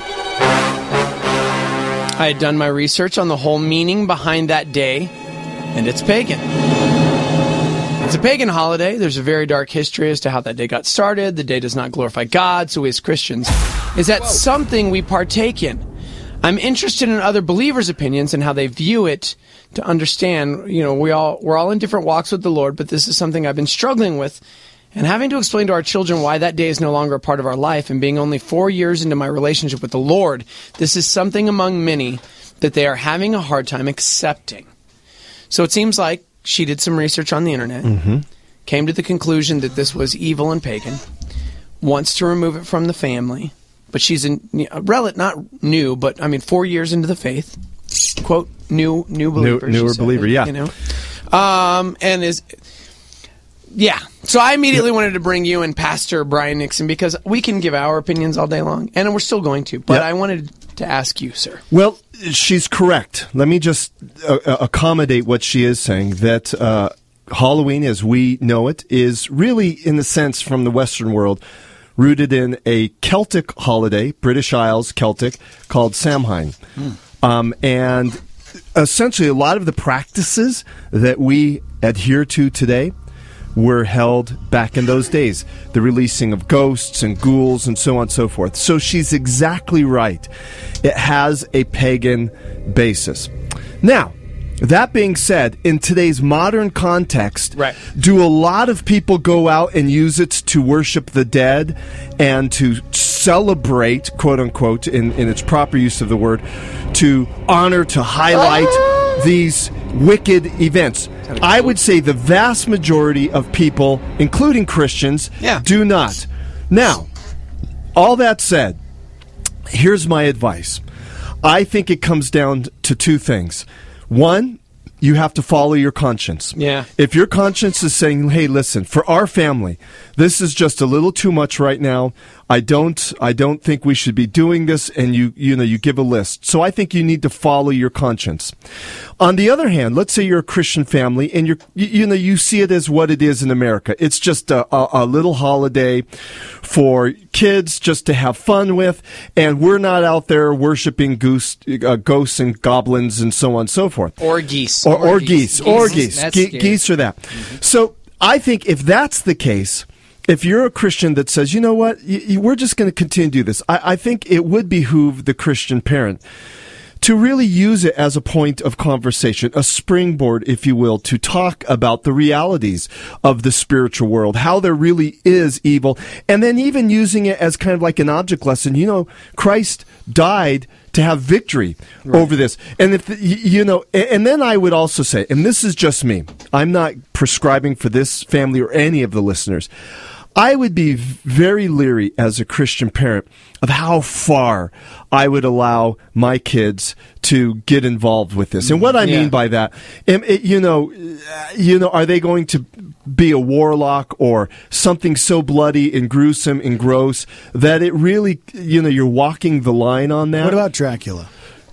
I had done my research on the whole meaning behind that day, and it's pagan. It's a pagan holiday. There's a very dark history as to how that day got started. The day does not glorify God, so we as Christians, is that Whoa. something we partake in? I'm interested in other believers' opinions and how they view it to understand, you know, we all, we're all in different walks with the Lord, but this is something I've been struggling with and having to explain to our children why that day is no longer a part of our life. And being only four years into my relationship with the Lord, this is something among many that they are having a hard time accepting. So it seems like she did some research on the internet, mm-hmm. came to the conclusion that this was evil and pagan, wants to remove it from the family. But she's a, a relic, not new, but I mean, four years into the faith, quote, new, new believer. New, newer said, believer, yeah. You know, um, and is, yeah. So I immediately yep. wanted to bring you and Pastor Brian Nixon because we can give our opinions all day long, and we're still going to. But yep. I wanted to ask you, sir. Well, she's correct. Let me just uh, accommodate what she is saying. That uh, Halloween, as we know it, is really, in the sense, from the Western world, rooted in a Celtic holiday, British Isles Celtic, called Samhain. Mm. Um, and essentially a lot of the practices that we adhere to today were held back in those days. The releasing of ghosts and ghouls and so on and so forth. So she's exactly right. It has a pagan basis. Now, that being said, in today's modern context, right. do a lot of people go out and use it to worship the dead and to celebrate, quote unquote, in, in its proper use of the word, to honor, to highlight these wicked events? I would say the vast majority of people, including Christians, yeah. do not. Now, all that said, here's my advice. I think it comes down to two things. One, you have to follow your conscience. Yeah. If your conscience is saying, hey, listen, for our family, this is just a little too much right now. I don't I don't think we should be doing this, and you you know you give a list. So I think you need to follow your conscience. On the other hand, let's say you're a Christian family and you're you, you know you see it as what it is in America. It's just a, a, a little holiday for kids just to have fun with, and we're not out there worshiping goose, uh, ghosts and goblins and so on and so forth. Or geese. Or, or, or geese. geese. Or geese. Ge- geese or that. Mm-hmm. So I think if that's the case, if you're a Christian that says, you know what, y- y- we're just going to continue to do this, I-, I think it would behoove the Christian parent to really use it as a point of conversation, a springboard, if you will, to talk about the realities of the spiritual world, how there really is evil, and then even using it as kind of like an object lesson. You know, Christ died to have victory right. over this. And if, you know, and then I would also say, and this is just me, I'm not prescribing for this family or any of the listeners, I would be very leery as a Christian parent of how far I would allow my kids to get involved with this. And what I yeah. mean by that, you know, you know, are they going to be a warlock or something so bloody and gruesome and gross that it really, you know, you're walking the line on that? What about Dracula?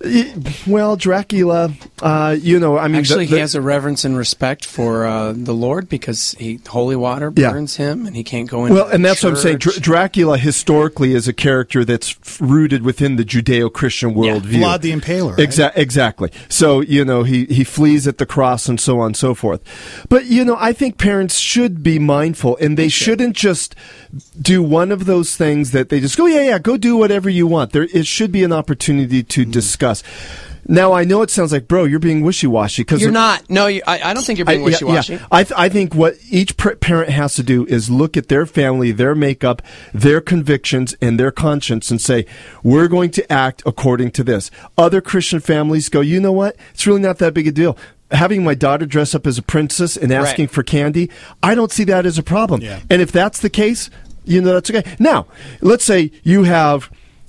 Well, Dracula, uh, you know, I mean... Actually, the, the, he has a reverence and respect for uh, the Lord because he, holy water burns yeah. him and he can't go in. Well, and that's church. what I'm saying. Dr- Dracula historically is a character that's f- rooted within the Judeo-Christian worldview. Yeah, Vlad the Impaler, right? Exa- exactly. So, you know, he, he flees at the cross and so on and so forth. But, you know, I think parents should be mindful and they shouldn't just do one of those things that they just go, yeah, yeah, go do whatever you want. There, it should be an opportunity to mm. discuss. Now, I know it sounds like, bro, you're being wishy-washy. Cause you're not. No, you, I, I don't think you're being I, wishy-washy. Yeah, yeah. I, th- I think what each pr- parent has to do is look at their family, their makeup, their convictions, and their conscience and say, we're going to act according to this. Other Christian families go, you know what? It's really not that big a deal. Having my daughter dress up as a princess and asking right. for candy, I don't see that as a problem. Yeah. And if that's the case, you know, that's okay. Now, let's say you have...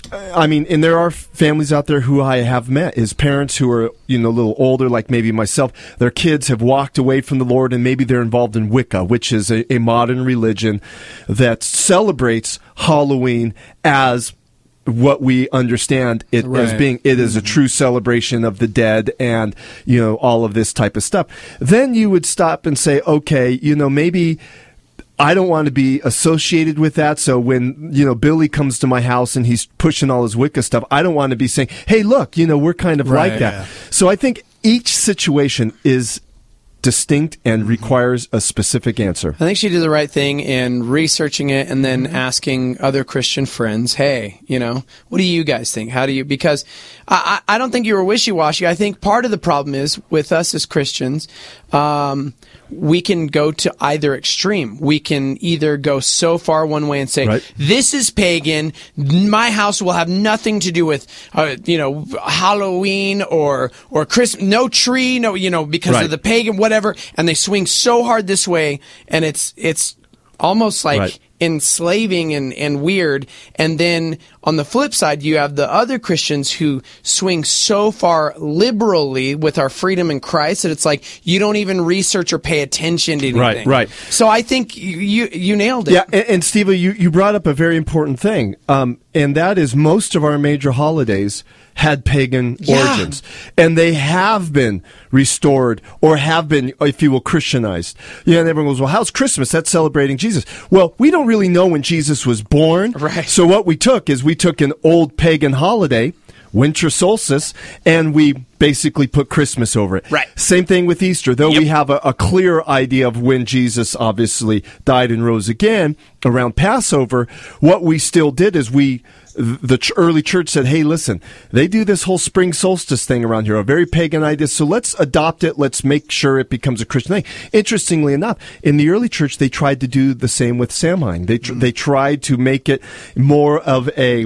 I mean, and there are families out there who I have met is parents who are, you know, a little older, like maybe myself. Their kids have walked away from the Lord and maybe they're involved in Wicca, which is a, a modern religion that celebrates Halloween as what we understand it right. as being. It is a true celebration of the dead and, you know, all of this type of stuff. Then you would stop and say, okay, you know, maybe... I don't want to be associated with that. So when, you know, Billy comes to my house and he's pushing all his Wicca stuff, I don't want to be saying, hey, look, you know, we're kind of right, like that. yeah. So I think each situation is distinct and requires a specific answer. I think she did the right thing in researching it and then mm-hmm. asking other Christian friends, hey, you know, what do you guys think? How do you, because I, I don't think you were wishy-washy. I think part of the problem is with us as Christians, um, we can go to either extreme. We can either go so far one way and say, right. this is pagan. My house will have nothing to do with, uh, you know, Halloween or, or Christmas, no tree, no, you know, because right. of the pagan, whatever. And they swing so hard this way. And it's, it's almost like right. enslaving and, and weird. And then on the flip side, you have the other Christians who swing so far liberally with our freedom in Christ that it's like you don't even research or pay attention to anything. Right, right. So I think you you, you nailed it. Yeah, and, and Steve, you, you brought up a very important thing, um, and that is most of our major holidays had pagan yeah. origins, and they have been restored or have been, if you will, Christianized. Yeah, and everyone goes, well, how's Christmas? That's celebrating Jesus. Well, we don't really know when Jesus was born. Right. So what we took is we took an old pagan holiday, winter solstice, and we basically put Christmas over it. Right. Same thing with Easter. Though we have a, a clear idea of when Jesus obviously died and rose again around Passover, what we still did is we, the ch- early church said, hey, listen, they do this whole spring solstice thing around here, a very pagan idea, so let's adopt it, let's make sure it becomes a Christian thing. Interestingly enough, in the early church, they tried to do the same with Samhain. They, tr- mm. they tried to make it more of a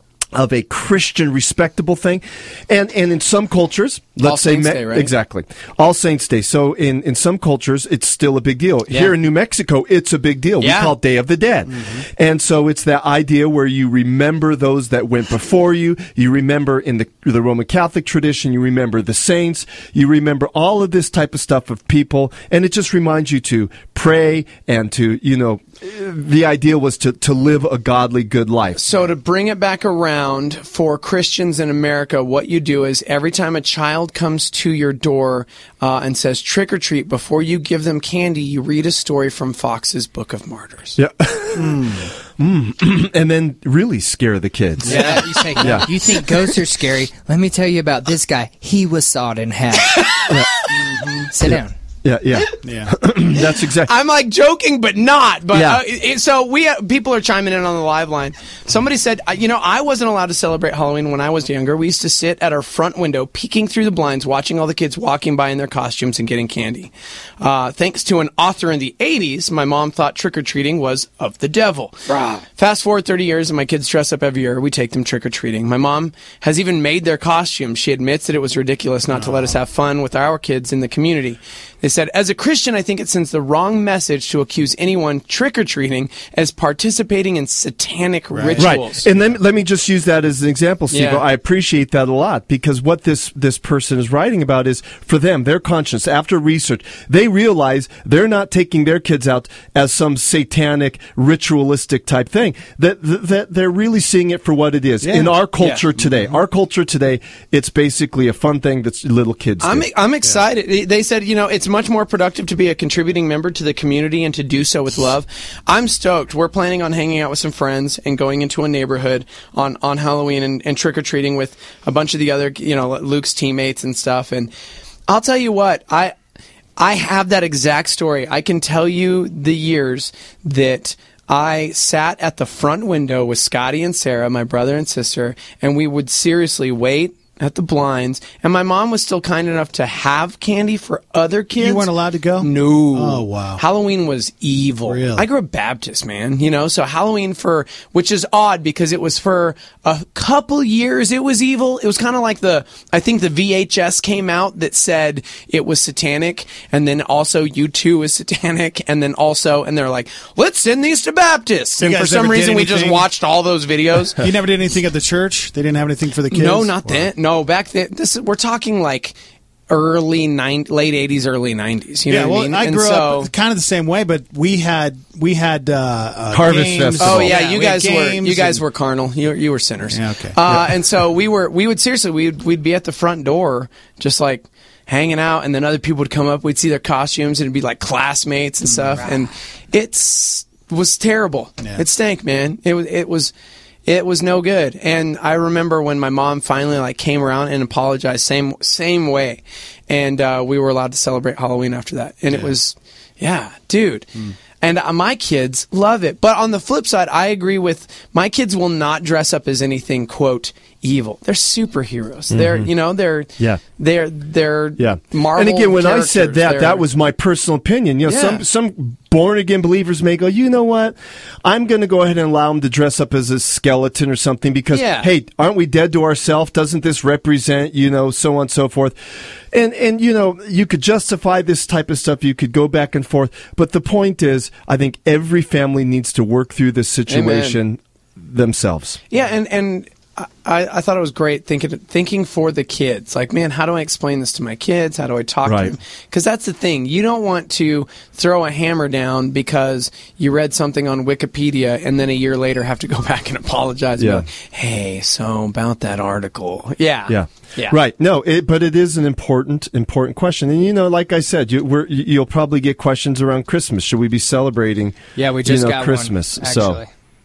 of a Christian respectable thing. And and in some cultures, let's All say Saints me- Day, right? exactly. All Saints Day. So in, in some cultures it's still a big deal. Yeah. Here in New Mexico, it's a big deal. Yeah. We call it Day of the Dead. Mm-hmm. And so it's that idea where you remember those that went before you, you remember in the the Roman Catholic tradition, you remember the saints, you remember all of this type of stuff of people, and it just reminds you to pray and to, you know, the idea was to, to live a godly, good life. So to bring it back around for Christians in America, what you do is every time a child comes to your door uh, and says trick or treat, before you give them candy, you read a story from Fox's Book of Martyrs. Yeah. mm. Mm. And then really scare the kids. Yeah, you say, Yeah. you think ghosts are scary? Let me tell you about this guy. He was sawed in half. Yeah. Mm-hmm. Sit Yeah. down. Yeah, yeah, yeah. That's exactly. I'm like joking, but not. But Yeah. uh, it, it- so we uh, people are chiming in on the live line. Somebody said, uh, you know, I wasn't allowed to celebrate Halloween when I was younger. We used to sit at our front window, peeking through the blinds, watching all the kids walking by in their costumes and getting candy. Uh, thanks to an author in the eighties, my mom thought trick or treating was of the devil. Fast forward thirty years, and my kids dress up every year. We take them trick or treating. My mom has even made their costumes. She admits that it was ridiculous not to let us have fun with our kids in the community. They said, as a Christian, I think it sends the wrong message to accuse anyone trick-or-treating as participating in satanic rituals. Right. And let me, let me just use that as an example, Steve. Yeah. I appreciate that a lot because what this, this person is writing about is for them, their conscience, after research, they realize they're not taking their kids out as some satanic, ritualistic type thing. That, that they're really seeing it for what it is. Yeah. In our culture Yeah. today, our culture today, it's basically a fun thing that little kids I'm, do. I'm excited. They- They said, you know, it's much more productive to be a contributing member to the community and to do so with love. I'm stoked. We're planning on hanging out with some friends and going into a neighborhood on, on Halloween and, and trick-or-treating with a bunch of the other, you know, Luke's teammates and stuff. And I'll tell you what, I, I have that exact story. I can tell you the years that I sat at the front window with Scotty and Sarah, my brother and sister, and we would seriously wait at the blinds, and my mom was still kind enough to have candy for other kids. You weren't allowed to go? No. Oh, wow. Halloween was evil. Really? I grew up Baptist, man, you know, so Halloween for, which is odd because it was for a couple years, it was evil. It was kind of like the, I think the V H S came out that said it was satanic, and then also U two is satanic, and then also, and they're like, let's send these to Baptists. You And for guys some never did reason, we just anything? watched all those videos. You never did anything at the church? They didn't have anything for the kids? No, not then. No, back then. This is, we're talking like early nine, late eighties, early nineties. You know yeah, what well, I mean? I And grew so- up kind of the same way, but we had we had uh, uh, Harvest games. Festival. Oh yeah, you we had guys were games you guys and- were carnal. You you were sinners. Yeah, okay. Uh, And so we were we would seriously we'd we'd be at the front door just like hanging out, and then other people would come up. We'd see their costumes, and it'd be like classmates and stuff, and it's was terrible. Yeah. It stank, man. It was it was. It was no good. And I remember when my mom finally like came around and apologized same same way. And uh, we were allowed to celebrate Halloween after that. And it was yeah, dude. Mm. And uh, my kids love it. But on the flip side, I agree with my kids will not dress up as anything quote evil. They're superheroes. They're, you know, they're Yeah. they're they're Yeah. Marvel And again, when I said characters. that, They're- that was my personal opinion. You know, Yeah. some some born again believers may go, you know what? I'm going to go ahead and allow them to dress up as a skeleton or something because, Yeah. hey, aren't we dead to ourselves? Doesn't this represent, you know, so on and so forth? And and you know, you could justify this type of stuff. You could go back and forth. But the point is, I think every family needs to work through this situation themselves. Yeah, and and I, I thought it was great thinking thinking for the kids. Like, man, how do I explain this to my kids? How do I talk Right. to them? Because that's the thing. You don't want to throw a hammer down because you read something on Wikipedia and then a year later have to go back and apologize. Yeah. And be like, hey, so about that article. Yeah. Yeah. Yeah. Right. No, it, but it is an important, important question. And, you know, like I said, you, we're, you'll probably get questions around Christmas. Should we be celebrating Yeah, we just you know, got Christmas? one, so, actually.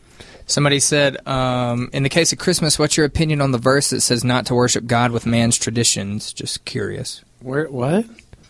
Somebody said, um, in the case of Christmas, what's your opinion on the verse that says not to worship God with man's traditions? Just curious. Where? What?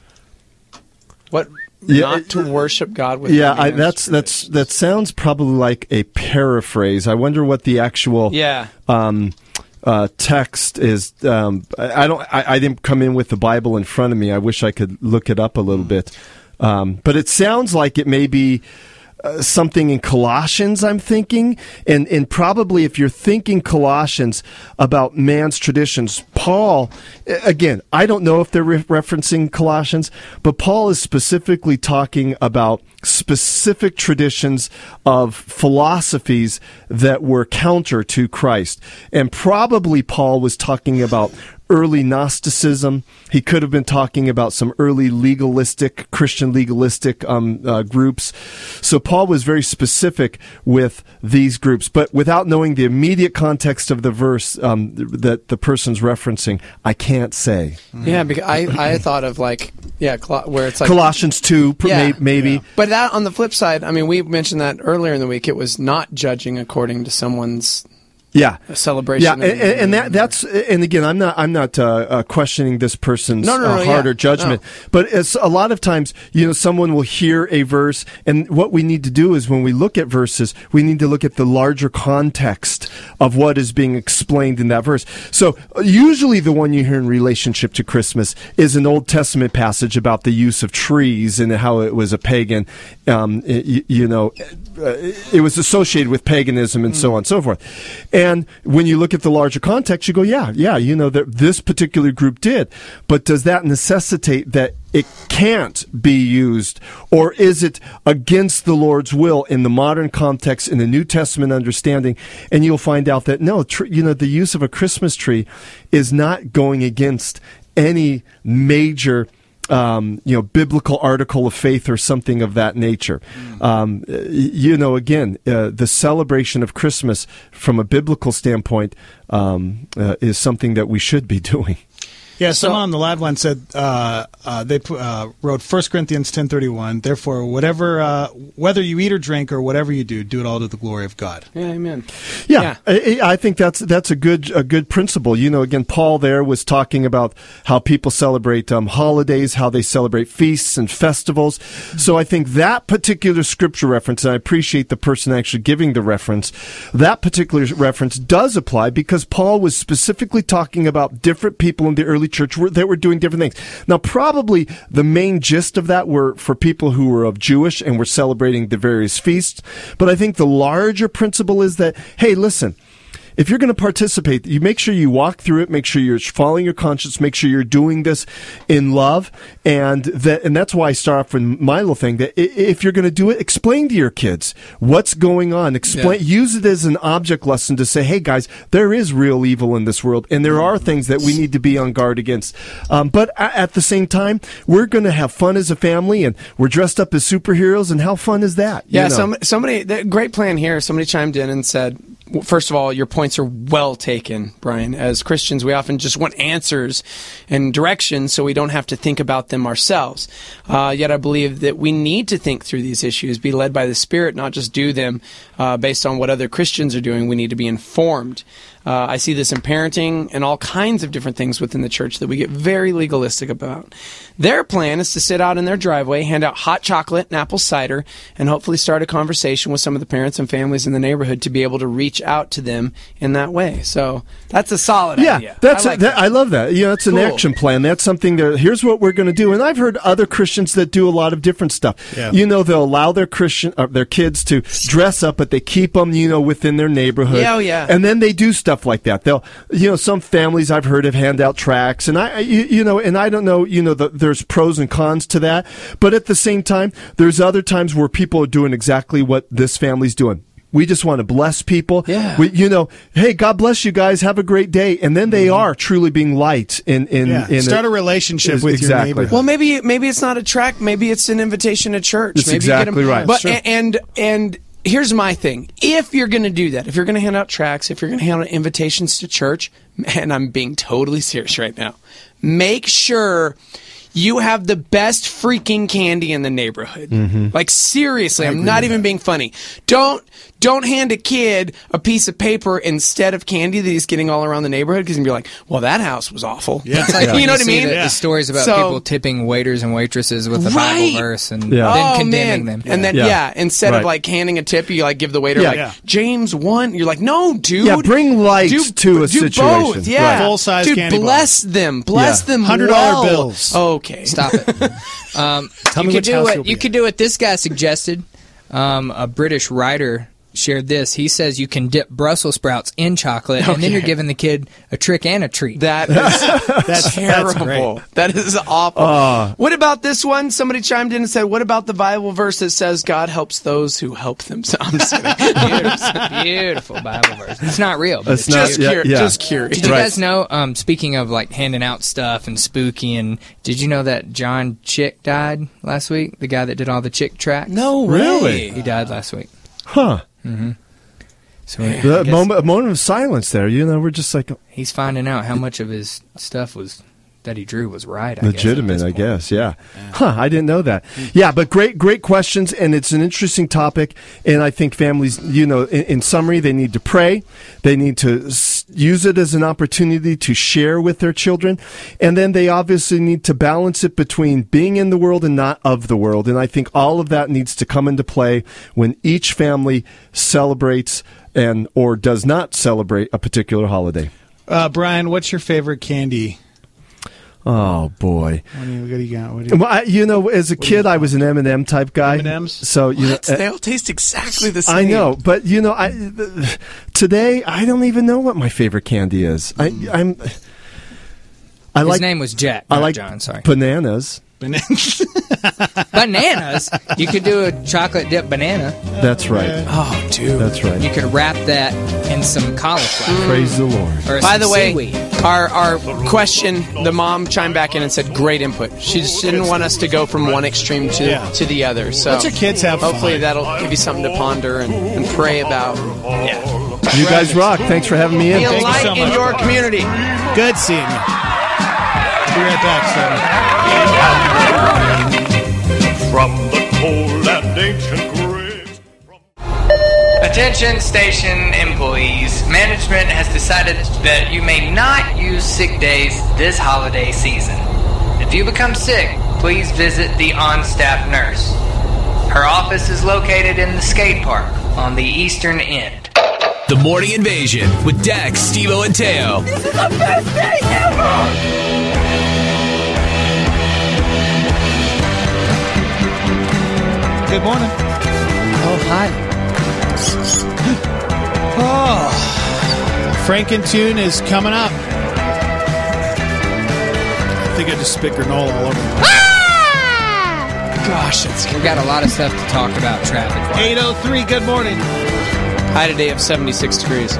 What? Yeah, not to worship God with yeah, I, man's that's that's that sounds probably like a paraphrase. I wonder what the actual Yeah. um, uh, text is. Um, I, I don't. I, I didn't come in with the Bible in front of me. I wish I could look it up a little bit, um, but it sounds like it may be. Uh, something in Colossians, I'm thinking, and and probably if you're thinking Colossians about man's traditions, Paul, again, I don't know if they're re- referencing Colossians, but Paul is specifically talking about specific traditions of philosophies that were counter to Christ, and probably Paul was talking about early Gnosticism. He could have been talking about some early legalistic, Christian legalistic um, uh, groups. So Paul was very specific with these groups, but without knowing the immediate context of the verse um, that the person's referencing, I can't say. Yeah, because I, I thought of like, yeah, Col- where it's like... Colossians two, Yeah. may- maybe. Yeah. But that on the flip side, I mean, we mentioned that earlier in the week, it was not judging according to someone's Yeah, a celebration. Yeah, and, and, and that that's and again, I'm not I'm not uh, uh, questioning this person's No, no, no, uh, heart yeah. or judgment, No. but it's a lot of times, you know, someone will hear a verse, and what we need to do is when we look at verses, we need to look at the larger context of what is being explained in that verse. So uh, usually, the one you hear in relationship to Christmas is an Old Testament passage about the use of trees and how it was a pagan, um, you, you know, uh, it was associated with paganism and so on and so forth, and when you look at the larger context, you go, yeah, yeah, you know, that this particular group did. But does that necessitate that it can't be used? Or is it against the Lord's will in the modern context, in the New Testament understanding? And you'll find out that, no, tr- you know, the use of a Christmas tree is not going against any major Um, you know, biblical article of faith or something of that nature. Um, you know, again, uh, the celebration of Christmas from a biblical standpoint um, uh, is something that we should be doing. Yeah, someone on the live line said uh, uh, they uh, wrote First Corinthians ten thirty-one. Therefore, whatever, uh, whether you eat or drink or whatever you do, do it all to the glory of God. Yeah, amen. Yeah, yeah. I, I think that's that's a good a good principle. You know, again, Paul there was talking about how people celebrate um, holidays, how they celebrate feasts and festivals. So I think that particular scripture reference, and I appreciate the person actually giving the reference, that particular reference does apply because Paul was specifically talking about different people in the early church were, that were doing different things. Now, probably the main gist of that were for people who were of Jewish and were celebrating the various feasts. But I think the larger principle is that, hey, listen, if you're going to participate, you make sure you walk through it, make sure you're following your conscience, make sure you're doing this in love, and that, and that's why I start off with my little thing, that if you're going to do it, explain to your kids what's going on. Explain, yeah. Use it as an object lesson to say, hey guys, there is real evil in this world, and there are things that we need to be on guard against. Um, but at the same time, we're going to have fun as a family, and we're dressed up as superheroes, and how fun is that? Yeah, you know? some, somebody, great plan here. Somebody chimed in and said, first of all, your points are well taken, Brian. As Christians, we often just want answers and directions so we don't have to think about them ourselves. Uh, yet I believe that we need to think through these issues, be led by the Spirit, not just do them uh, based on what other Christians are doing. We need to be informed. Uh, I see this in parenting and all kinds of different things within the church that we get very legalistic about. Their plan is to sit out in their driveway, hand out hot chocolate and apple cider, and hopefully start a conversation with some of the parents and families in the neighborhood to be able to reach out to them in that way. So that's a solid yeah, idea. That's I, like a, that, I love that. You know, it's an Cool. action plan. That's something that, here's what we're going to do. And I've heard other Christians that do a lot of different stuff. Yeah. You know, they'll allow their Christian, uh, their kids to dress up, but they keep them, you know, within their neighborhood. Yeah, oh, yeah. And then they do stuff like that. They'll, you know, some families I've heard have hand out tracts, and I, you, you know, and I don't know, you know, the, there's pros and cons to that, but at the same time, there's other times where people are doing exactly what this family's doing. We just want to bless people. Yeah. We, you know, hey, God bless you guys. Have a great day. And then they mm-hmm. are truly being light in, in, yeah. in Start a, a relationship is, with exactly. your neighbor. Well, maybe maybe it's not a tract. Maybe it's an invitation to church. That's maybe exactly you get 'em, right. But Sure. and and here's my thing: if you're going to do that, if you're going to hand out tracts, if you're going to hand out invitations to church, and I'm being totally serious right now, make sure you have the best freaking candy in the neighborhood. Mm-hmm. Like seriously, I I'm agree not with even that. being funny. Don't don't hand a kid a piece of paper instead of candy that he's getting all around the neighborhood because you're like, well, that house was awful. Yeah. It's like you when know what I see mean? The, the stories about So- people tipping waiters and waitresses with the Right. Bible verse and Yeah. then oh condemning man! them. And then yeah, Yeah. instead Right. of like handing a tip, you like give the waiter Yeah. like Yeah. James one. You're like, no, dude. Yeah, bring light do, to a do situation. Both, yeah, Right. Full-size dude, candy bless them, bless Yeah. them. one hundred dollar well. bills. Okay, Stop it. Um, Tell you me could which do house what you'll be you at. could do what this guy suggested. Um, a British writer shared this. He says you can dip Brussels sprouts in chocolate, and then you're Okay. giving the kid a trick and a treat. That is That's terrible. That's great. That is awful. Uh. What about this one? Somebody chimed in and said, "What about the Bible verse that says God helps those who help themselves?" I'm just kidding. beautiful, beautiful Bible verse. It's not real. But It's it's not- just, yeah, cur- yeah. just curious. Did you Right. guys know, um, speaking of like handing out stuff and spooky, and did you know that John Chick died last week? The guy that did all the Chick tracks? No Really? way. He died last week. Huh. So I The guess moment, a moment of silence there. You know, we're just like he's finding out how much of his stuff was that he drew was right. I legitimate, guess, I at this point. guess. Yeah. Huh. I didn't know that. Yeah, but great, great questions, and it's an interesting topic. And I think families, you know, in, in summary, they need to pray. They need to s- use it as an opportunity to share with their children, and then they obviously need to balance it between being in the world and not of the world. And I think all of that needs to come into play when each family celebrates and or does not celebrate a particular holiday. Uh, Brian, what's your favorite candy? Oh boy. What do you, what do you got? What do you, Well, I, you know, as a kid, I was an M and M type guy. M and M's? So you What? know, They uh, all taste exactly the same. I know, but you know, I th- today I don't even know what my favorite candy is. I, I'm. I His like. name was Jack. I not like John. Sorry. bananas. Bananas. You could do a chocolate dip banana. That's right. Oh, dude. That's right. You could wrap that in some cauliflower. Praise the Lord. Or By some the way, seaweed. our our question, the mom chimed back in and said, "Great input." She just didn't want us to go from one extreme to Yeah. to the other. So Let your kids have hopefully fun. that'll give you something to ponder and, and pray about. Yeah, You guys rock. Thanks for having me in. be a Thank you light so in much. your community. Good seeing you. Be right back, son. From the cold and ancient graves. Attention station employees. Management has decided that you may not use sick days this holiday season. If you become sick, please visit the on-staff nurse. Her office is located in the skate park on the eastern end. The Morning Invasion with Dex, Steve-O, and Teo. This is the best day ever! Good morning. Oh, hi. Oh, Frankentune is coming up. I think I just spit granola all over me. Gosh, it's We've got a lot of stuff to talk about traffic. eight oh three, good morning. high today of seventy-six degrees.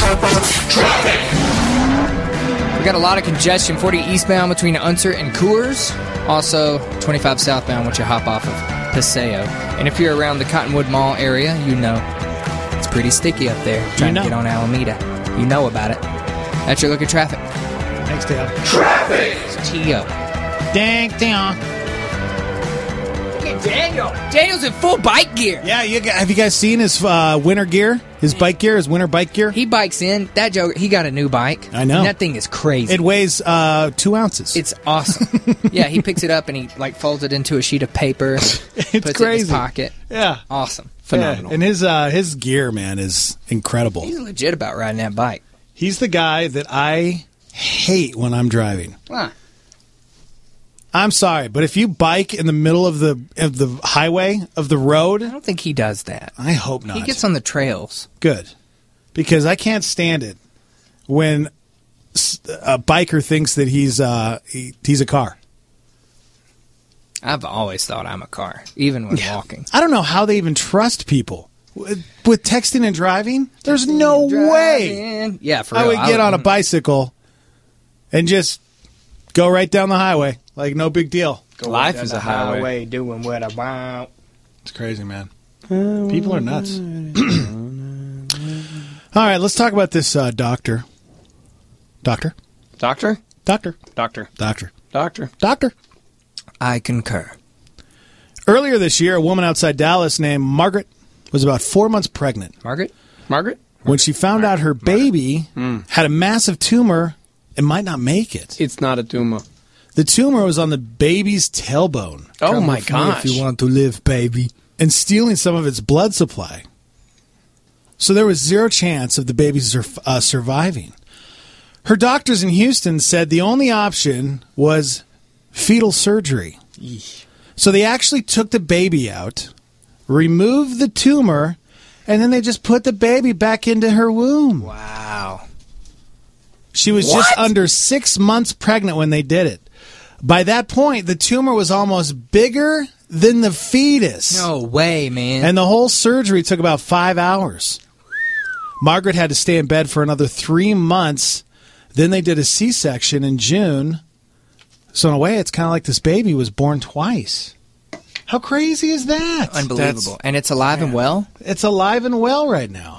We got a lot of congestion. forty eastbound between Unser and Coors. Also, twenty-five southbound once you hop off of Paseo. And if you're around the Cottonwood Mall area, you know it's pretty sticky up there. Trying know. to get on Alameda. You know about it. That's your look at traffic. Thanks, Dale. It's Tio. Dang, dang. Look at Daniel. Daniel's in full bike gear. Yeah, you, g- have you guys seen his uh, winter gear? His bike gear, his winter bike gear? He bikes in. That joke, he got a new bike. I know. And that thing is crazy. It weighs uh, two ounces. It's awesome. Yeah, he picks it up and he like folds it into a sheet of paper. It's puts it in his crazy. pocket. Yeah. Awesome. Phenomenal. Yeah, and his uh, his gear, man, is incredible. He's legit about riding that bike. He's the guy that I hate when I'm driving. Huh. I'm sorry, but if you bike in the middle of the of the highway of the road, I don't think he does that. I hope not. He gets on the trails. Good, because I can't stand it when s- a biker thinks that he's uh, he, he's a car. I've always thought I'm a car, even when walking. I don't know how they even trust people with, with texting and driving. There's no way Driving. Yeah, for I real. would get on a bicycle and just go right down the highway like no big deal. Go Life down is the a highway. doing what I want. It's crazy, man. People are nuts. All right, let's talk about this uh, doctor. Doctor? Doctor? Doctor. Doctor. Doctor. Doctor. Doctor. I concur. Earlier this year, a woman outside Dallas named Margaret was about four months pregnant. Margaret? Margaret? When she found out her baby Mm. had a massive tumor and might not make it. It's not a tumor. The tumor was on the baby's tailbone. Oh, Come my with me gosh. If you want to live, baby. And stealing some of its blood supply. So there was zero chance of the baby sur- uh, surviving. Her doctors in Houston said the only option was fetal surgery. So they actually took the baby out, removed the tumor, and then they just put the baby back into her womb. Wow. She was What? just under six months pregnant when they did it. By that point, the tumor was almost bigger than the fetus. No way, man. And the whole surgery took about five hours. Margaret had to stay in bed for another three months. Then they did a C-section in June. So in a way, it's kind of like this baby was born twice. How crazy is that? Unbelievable. That's- and it's alive and well? It's alive and well right now.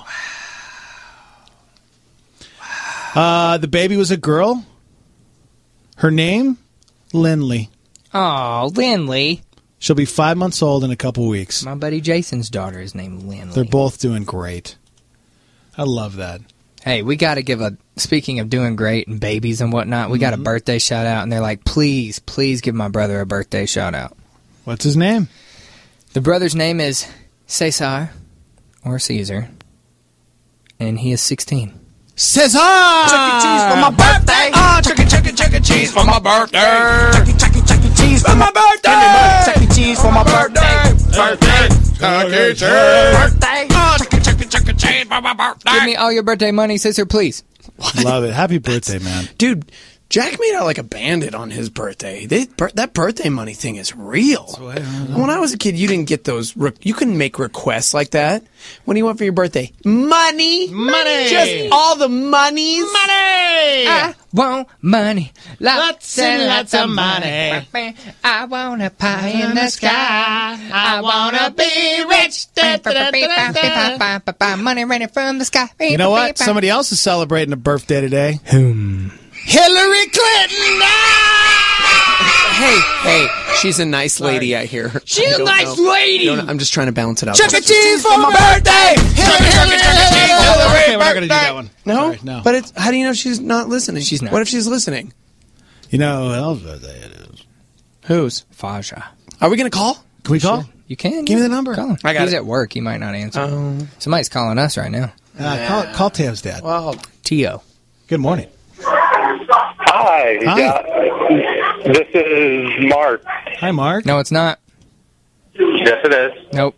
Uh, the baby was a girl. Her name, Lindley. Oh, Lindley. She'll be five months old in a couple weeks. My buddy Jason's daughter is named Lindley. They're both doing great. I love that. Hey, we got to give a, speaking of doing great and babies and whatnot, we got a birthday shout out, and they're like, please, please give my brother a birthday shout out. What's his name? The brother's name is Cesar, or Caesar, and he is sixteen. Cesar! Chuck E. Cheese for my birthday. Oh, Chuck E. Chuck E. Chuck E. Cheese for my birthday. Chuck E. Chuck E. Chuck E. Cheese for my birthday. Chuck E. Cheese for my birthday. Birthday. Chuck E. Cheese. Birthday. Oh, Chuck E. Chuck E. Chuck E. Cheese for my birthday. Give me all your birthday money, Cesar, please. Love it. Happy birthday, man. Dude, Jack made out like a bandit on his birthday. They, bir- that birthday money thing is real. When I was a kid, you didn't get those. Re- you couldn't make requests like that. When do you want for your birthday? Money, money, just all the monies, money. I want money, lots, Lots and and lots lots of of money. money. I want a pie in the sky. I wanna be rich. Da, da, da, da, da, da. Money raining from the sky. You know what? Somebody else is celebrating a birthday today. Whom? Hillary Clinton! Hey, hey, she's a nice lady, I hear. She's I a don't nice know. lady. I don't- I'm just trying to balance it out. Chuck E. Cheese for my birthday. Hillary, Hillary, Hillary, Okay, we're not going to do that one. No, Sorry, no. But it's, how do you know she's not listening? She's not. What if she's listening? You know who else's birthday it is? Whose? Faja. Are we going to call? Can we call? You can. Give me the number. Call him. I got He's it. at work. He might not answer. Um, Somebody's calling us right now. Uh, call, call Tam's dad. Well, T O. Good morning. Hi. Hi. Uh, this is Mark. Hi, Mark. No, it's not. Yes, it is. Nope.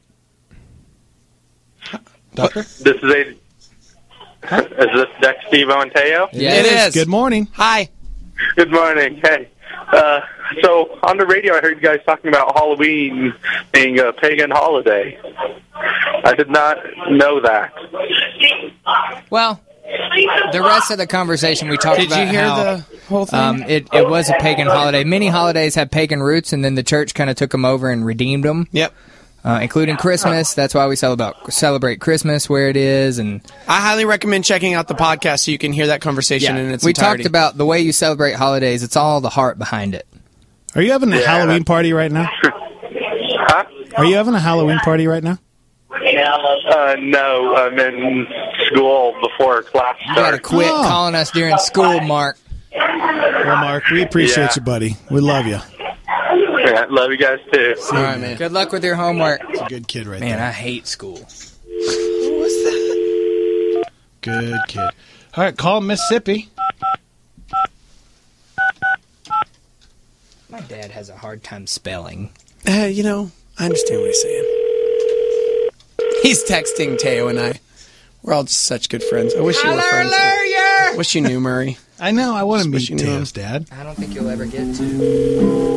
Doctor? This is a. Is this Dex, Steve, and Teo? Yeah, it is. Good morning. Hi. Good morning. Hey. Uh, so on the radio, I heard you guys talking about Halloween being a pagan holiday. I did not know that. Well, the rest of the conversation we talked Did about you hear how, the whole thing? Um, it, it was a pagan holiday. Many holidays have pagan roots, and then the church kind of took them over and redeemed them. Yep. Uh, including Christmas. That's why we celebrate celebrate Christmas where it is. And I highly recommend checking out the podcast so you can hear that conversation in its we entirety. talked about the way you celebrate holidays. It's all the heart behind it. Are you having a Yeah. Halloween party right now? Huh? Are you having a Halloween party right now? Uh, no, I'm in school before class You got to starts. quit Oh. calling us during school, Mark. Well, Mark, we appreciate Yeah. you, buddy. We love you. Yeah, love you guys too. All right, man. Good luck with your homework. He's a good kid right Man, there. I hate school. What was that? Good kid. All right, call Mississippi. My dad has a hard time spelling. Uh, you know, I understand what he's saying. He's texting Teo and I. We're all just such good friends. I wish you were friends. I wish you knew Murray. I know. I want to wish meet you knew Teo's dad. I don't think you'll ever get to.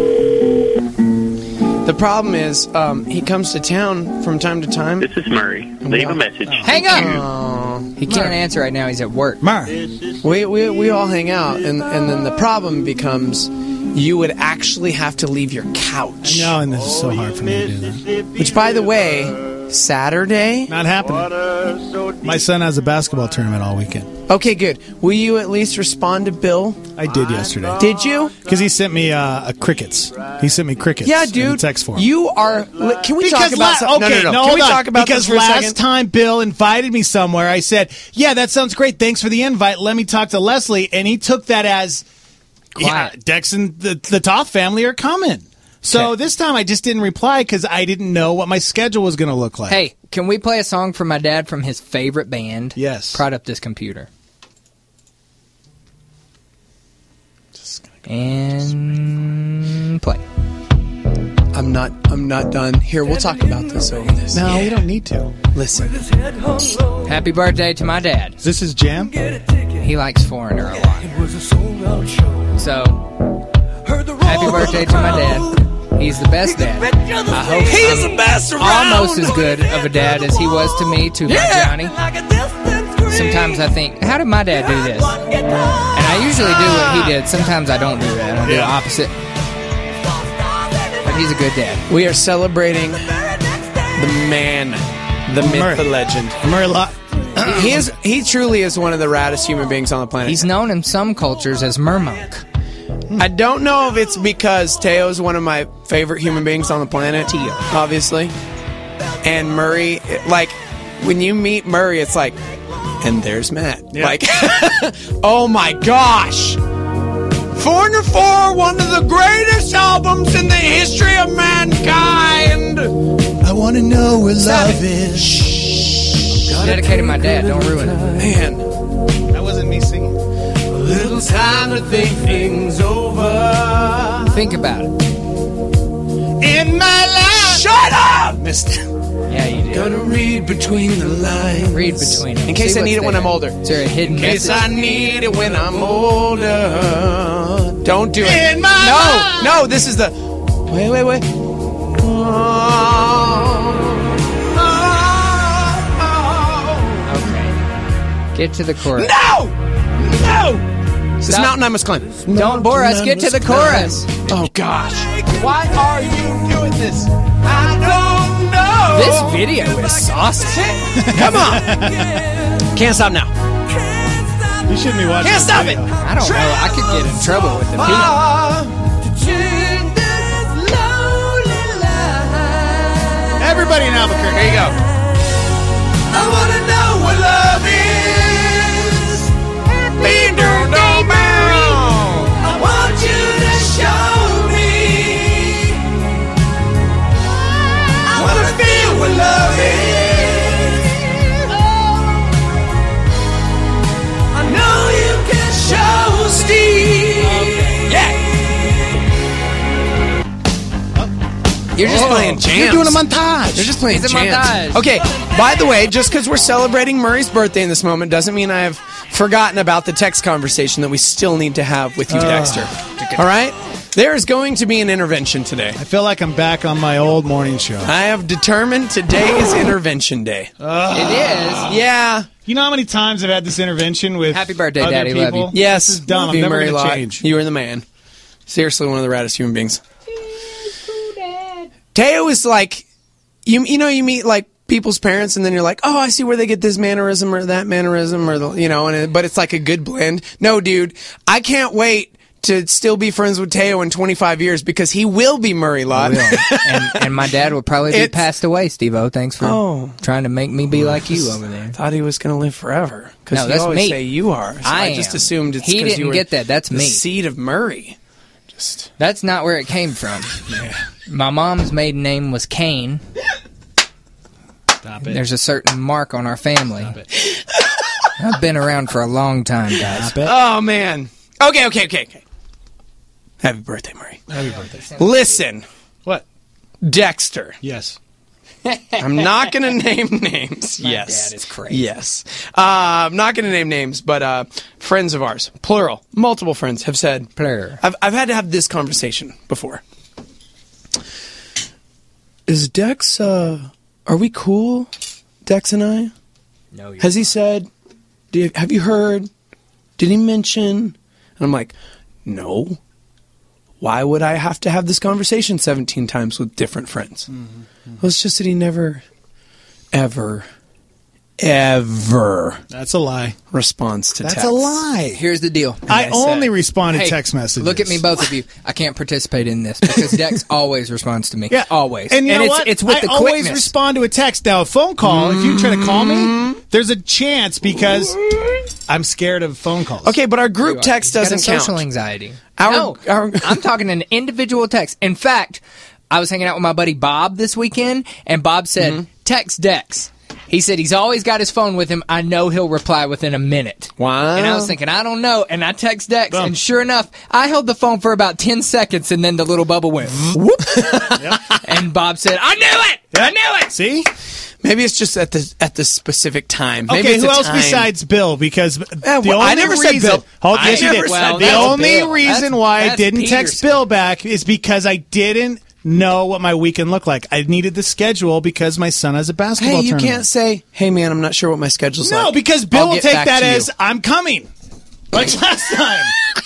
The problem is, um, he comes to town from time to time. This is Murray. Leave a message. Hang up! Oh. He can't answer right now. He's at work. Mark. We, we we all hang out, and and then the problem becomes you would actually have to leave your couch. I know, and this is so hard for me to do that. Which, by the way, Saturday, Not happening. My son has a basketball tournament all weekend. Okay, good. Will you at least respond to Bill? I did yesterday. Did you? Because he sent me uh, a crickets. He sent me crickets. Yeah, in dude. the text form. You are. Can we Because talk about la- something? okay, no, no, no. no, Can hold we on. talk about because this for a last second? time Bill invited me somewhere, I said, "Yeah, that sounds great. Thanks for the invite. Let me talk to Leslie," and he took that as, "Yeah, Dex and the, the Toth family are coming." So this time I just didn't reply because I didn't know what my schedule was going to look like. Hey, can we play a song for my dad from his favorite band? Yes. Prod up this computer. And play. I'm not. I'm not done. Here, we'll talk about this over this. No, we don't need to. Listen. Happy birthday to my dad. Is this his jam? He likes Foreigner a lot. So, happy birthday to my dad. He's the best dad. I hope He's I'm the best around. almost as good of a dad as he was to me, to Yeah. my Johnny. Sometimes I think, how did my dad do this? And I usually do what he did. Sometimes I don't do that. I do the opposite. But he's a good dad. We are celebrating the man, the myth, Murray. the legend. Murray Lot. He is. He truly is one of the raddest human beings on the planet. He's known in some cultures as Mermonk. I don't know if it's because Teo's one of my favorite human beings on the planet. Teo, obviously, and Murray. Like when you meet Murray, it's like, and there's Matt. Yeah. Like, oh my gosh. Foreigner four, one of the greatest albums in the history of mankind. I want to know where love is. Dedicated my dad. Don't ruin it. Man, that wasn't me singing. A little time to think things over. Think about it. In my life. Shut up! Missed it. Yeah, you did. Gonna read between the lines. Read between them. In case See I need what's it when there. I'm older. Is there a hidden In case message? I need it when I'm older. Don't do it. In my no, life. no, this is the. Wait, wait, wait. Okay. Get to the chorus. No! No! This Stop. mountain I must climb. Don't bore us. Get to the chorus. Oh, gosh. Why are you doing this? I don't know. This video is saucy. Come on. Can't stop now. You shouldn't be watching. Can't this stop video. it. I don't know. I could get in trouble with the people. Everybody in Albuquerque. Here you go. I wanna know what love is. Bean down, down, down. I want you to show me. I wanna feel what love is. I know you can show Steve. Yeah. You're just Oh, playing jams. You're doing a montage. You're just playing It's a jams. montage. Okay, by the way, just because we're celebrating Murray's birthday in this moment doesn't mean I have forgotten about the text conversation that we still need to have with you, Dexter. All right? There is going to be an intervention today. I feel like I'm back on my old morning show. I have determined today is intervention day. It is. Yeah. You know how many times I've had this intervention with Happy birthday, other Daddy. Love people? you. Yes. This is dumb. Love I'm you, never Murray going to Lott. change. You are the man. Seriously, one of the raddest human beings. Teo is like, you you know, you meet like people's parents, and then you're like, oh, I see where they get this mannerism or that mannerism, or the, you know, and it, but it's like a good blend. No, dude, I can't wait to still be friends with Teo in twenty-five years because he will be Murray Lott. and, and my dad will probably be It's- passed away, Steve-O. Thanks for Oh. trying to make me be like you over there. I thought he was going to live forever because No, you that's always me. say you are. So I, I just am. assumed it's He 'cause didn't you were get that. That's the me. seed of Murray. Just That's not where it came from. My mom's maiden name was Kane. Stop it. There's a certain mark on our family. I've been around for a long time, guys. oh man. Okay, okay, okay, okay. Happy birthday, Murray. Happy birthday. Listen, What? Dexter. Yes. I'm not going to name names. My yes. dad is crazy. Yes. Uh, I'm not going to name names, but uh, friends of ours, plural, multiple friends, have said, Plural. I've, I've had to have this conversation before. Is Dex, uh, are we cool, Dex and I? No, you're Has he said, do you, have you heard? Did he mention? And I'm like, no. Why would I have to have this conversation seventeen times with different friends? Mm-hmm. Well, it's just that he never, ever, ever That's a lie. responds to That's text. a lie. Here's the deal. I As only said. respond to Hey, text messages. Look at me, both of you. I can't participate in this because Dex always responds to me. Yeah, always. And you know it's, what? It's with I the always quickness. respond to a text. Now, a phone call. If you try to call me, there's a chance because I'm scared of phone calls. Okay, but our group You are. text He's got doesn't a count. social anxiety. Our- no, our- I'm talking an individual text. In fact, I was hanging out with my buddy Bob this weekend, and Bob said, Mm-hmm. text Dex. He said he's always got his phone with him. I know he'll reply within a minute. Wow. And I was thinking, I don't know. And I text Dex, Boom. and sure enough, I held the phone for about ten seconds, and then the little bubble went, Mm-hmm. whoop. And Bob said, I knew it! I knew it! See? Maybe it's just at the at the specific time. Maybe Okay, it's who a else time. besides Bill? Because the well, I only never said reason, Bill. Hold, I yes, you never did. said Well, the that's only Bill. reason That's- why I that's didn't Peter's text Bill back is because I didn't know what my weekend looked like. I needed the schedule because my son has a basketball Hey, you tournament. can't say, "Hey, man, I'm not sure what my schedule's like." No, because Bill I'll will get take back that to you. as I'm coming, like last time.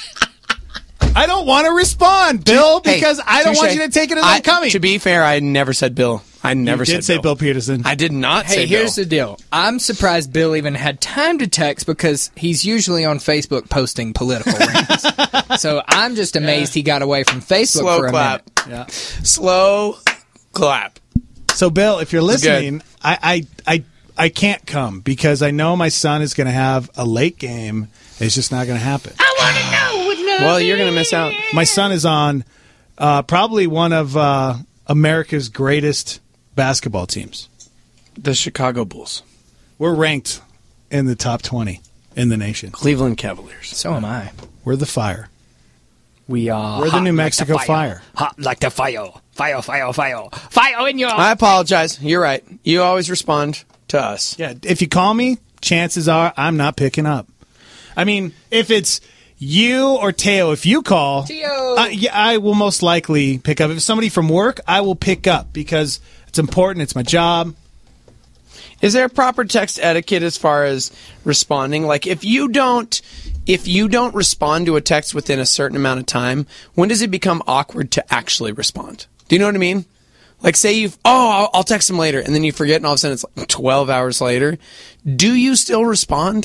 I don't want to respond, Bill, Hey, because I don't want touche. you to take it as I- I'm coming. To be fair, I never said Bill. I never you said did say Bill. Bill Peterson. I did not Hey, say here's Bill. the deal. I'm surprised Bill even had time to text because he's usually on Facebook posting political rants. So I'm just amazed he got away from Facebook Slow for a clap. minute. Yeah. Slow clap. So, Bill, if you're It's good. listening, I, I, I, I can't come because I know my son is going to have a late game. It's just not going to happen. I want to know what love Well, you're going to miss out. My son is on uh, probably one of uh, America's greatest basketball teams. The Chicago Bulls. We're ranked in the top twenty in the nation. Cleveland Cavaliers. So am I. We're the Fire. We are. We're the hot New like Mexico fire. Fire. Hot like the fire. Fire, fire, fire. Fire in your. I apologize. You're right. You always respond to us. Yeah, if you call me, chances are I'm not picking up. I mean, if it's you or Teo, if you call, Teo. uh, yeah, I will most likely pick up. If it's somebody from work, I will pick up because it's important. It's my job. Is there proper text etiquette as far as responding? Like if you don't if you don't respond to a text within a certain amount of time, when does it become awkward to actually respond? Do you know what I mean? Like say you've oh I'll, I'll text him later and then you forget and all of a sudden it's like twelve hours later. Do you still respond?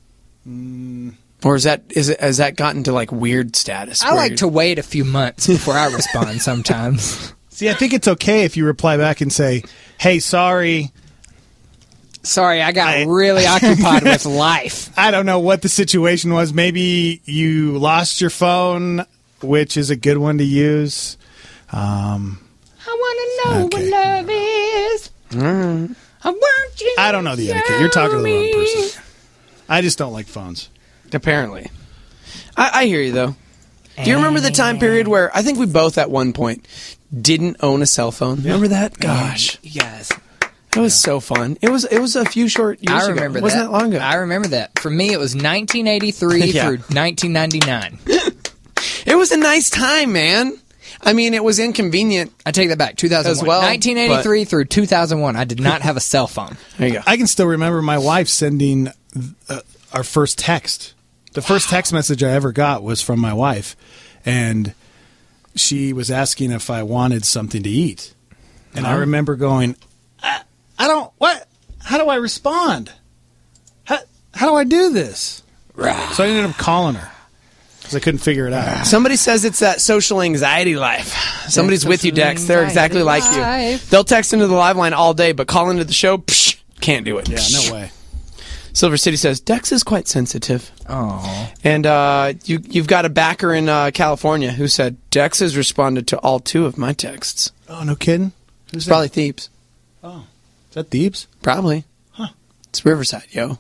Mm. Or is that is it has that gotten to like weird status? I where like you're- to wait a few months before I respond sometimes. See, I think it's okay if you reply back and say, "Hey, sorry, Sorry, I got I- really occupied with life. I don't know what the situation was. Maybe you lost your phone, which is a good one to use." Um, I want to know Okay. what love is. Mm. I want you. I don't know the etiquette. You're talking to the wrong person. I just don't like phones. Apparently. I, I hear you, though. Do you remember the time period where I think we both at one point didn't own a cell phone? Remember that? Gosh. Yes. It was so fun. It was it was a few short years I remember ago. It wasn't that. that long ago. I remember that. For me, it was nineteen eighty-three Yeah. through nineteen ninety-nine. It was a nice time, man. I mean, it was inconvenient. I take that back. two thousand one. As well, nineteen eighty-three through two thousand one. I did not have a cell phone. There you go. I can still remember my wife sending uh, our first text. The first text message I ever got was from my wife, and she was asking if I wanted something to eat. And I Uh-huh. remember going, I, I don't, what? How do I respond? How, how do I do this? So I ended up calling her because I couldn't figure it out. Somebody says it's that social anxiety life. Somebody's with you, Dex. They're exactly like you. life. They'll text into the live line all day, but call into the show, psh, can't do it. Yeah, no way. Silver City says Dex is quite sensitive. Oh. And uh, you, you've got a backer in uh, California who said Dex has responded to all two of my texts. Oh, no kidding? Who's that? Probably Thebes. Oh, is that Thebes? Probably. Huh. It's Riverside, yo.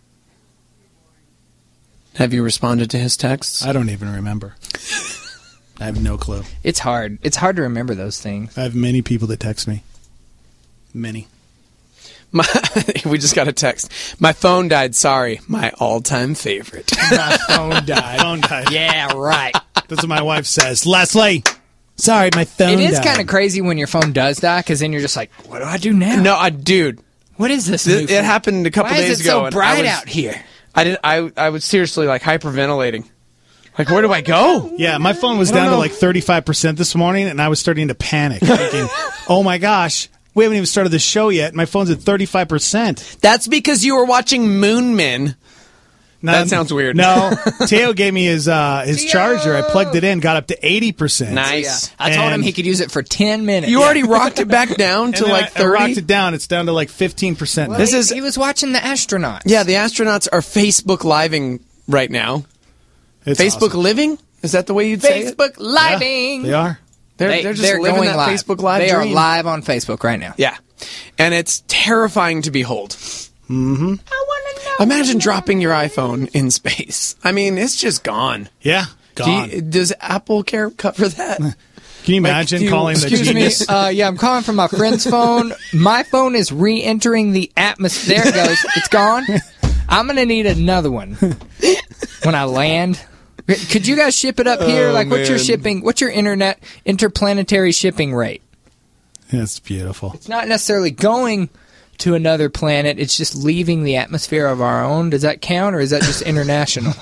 Have you responded to his texts? I don't even remember. I have no clue. It's hard. It's hard to remember those things. I have many people that text me. Many. My, we just got a text. My phone died. Sorry. My all-time favorite. My phone died. phone died. Yeah, right. That's what my wife says. Leslie, sorry, my phone It is died. kind of crazy when your phone does die because then you're just like, what do I do now? No, I, dude. What is this? It, new it phone? happened a couple Why days is it ago. so and bright I was, out here? I did. I I was seriously like hyperventilating. Like, where do I go? Yeah, my phone was I don't down to know. like thirty-five percent this morning, and I was starting to panic, thinking, oh my gosh, We haven't even started the show yet. My phone's at thirty-five percent. That's because you were watching Moon Men. No, that sounds weird. No, Teo gave me his uh, his charger. I plugged it in, got up to eighty percent. Nice. Yeah. I told him he could use it for ten minutes. You already rocked it back down to like thirty? I rocked it down. It's down to like fifteen percent. Well, this he, is, he was watching the astronauts. Yeah, the astronauts are Facebook living right now. It's Facebook awesome. living? Is that the way you'd say it? Facebook living. Yeah, they are. They're, they, they're just they're living going that live. Facebook Live They dream. are live on Facebook right now. Yeah. And it's terrifying to behold. Mm-hmm. Imagine dropping your iPhone in space. I mean, it's just gone. Yeah, gone. Do you, does Apple Care cover that? Can you imagine like, you, calling the Excuse genius? me. Uh, yeah, I'm calling from my friend's phone. My phone is re-entering the atmosphere. There it goes. It's gone. I'm going to need another one when I land. Could you guys ship it up here? Oh, like, what's your man. shipping? What's your internet interplanetary shipping rate? It's beautiful. It's not necessarily going to another planet. It's just leaving the atmosphere of our own. Does that count, or is that just international?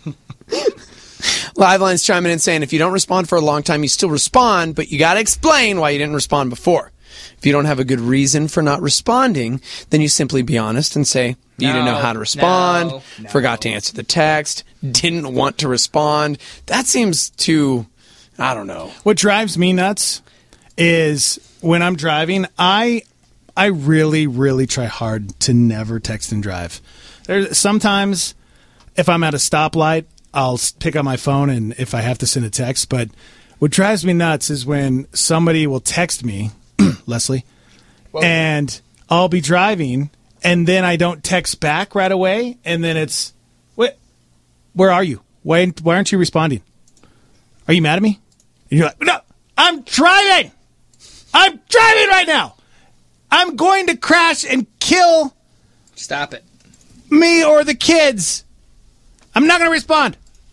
Liveline's chiming in saying if you don't respond for a long time, you still respond, but you got to explain why you didn't respond before. If you don't have a good reason for not responding, then you simply be honest and say you No, didn't know how to respond, no, no. forgot to answer the text, didn't want to respond. That seems too, I don't know. What drives me nuts is when I'm driving, I I really, really try hard to never text and drive. There's sometimes if I'm at a stoplight, I'll s- pick up my phone and if I have to send a text. But what drives me nuts is when somebody will text me, Leslie, and I'll be driving and then I don't text back right away, and then it's, wait, where are you? Why, why aren't you responding? Are you mad at me? And you're like, no, I'm driving. I'm driving right now. I'm going to crash and kill Stop it. me or the kids. I'm not going to respond.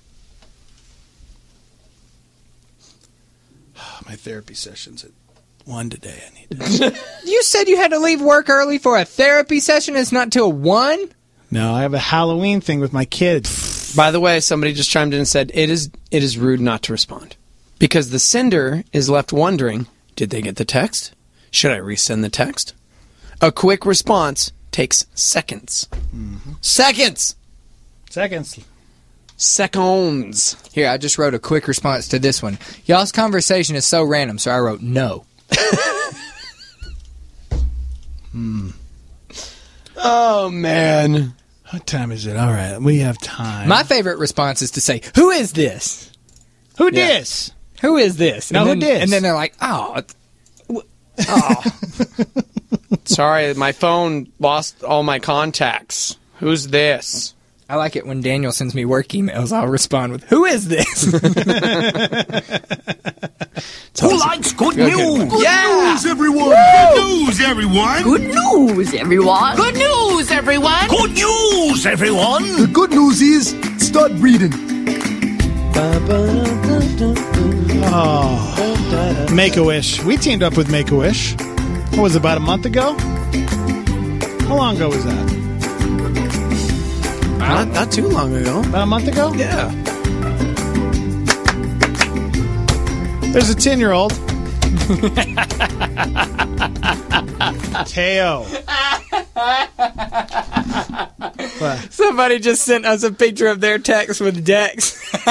My therapy session's at one today. I need to. You said you had to leave work early for a therapy session. It's not till one? No, I have a Halloween thing with my kids. By the way, somebody just chimed in and said it is it is rude not to respond because the sender is left wondering, did they get the text? Should I resend the text? A quick response takes seconds. Mm-hmm. Seconds! Seconds. Seconds. Here, I just wrote a quick response to this one. Y'all's conversation is so random, so I wrote no. Hmm. Oh, man. What time is it? All right, we have time. My favorite response is to say, who is this? Who Yeah. dis? Who is this? No, and who then, dis? And then they're like, oh, Oh. Sorry, my phone lost all my contacts. Who's this? I like it when Daniel sends me work emails. I'll respond with, who is this? Who likes good news? Good yeah. news, everyone. Good news, everyone. Good news, everyone. Good news, everyone. Good news, everyone. The good news is, start reading. Oh, Make-A-Wish. We teamed up with Make-A-Wish. What was it, about a month ago? How long ago was that? Not, not too long ago. About a month ago? Yeah. There's a ten-year-old. Teo. What? Somebody just sent us a picture of their text with Dex.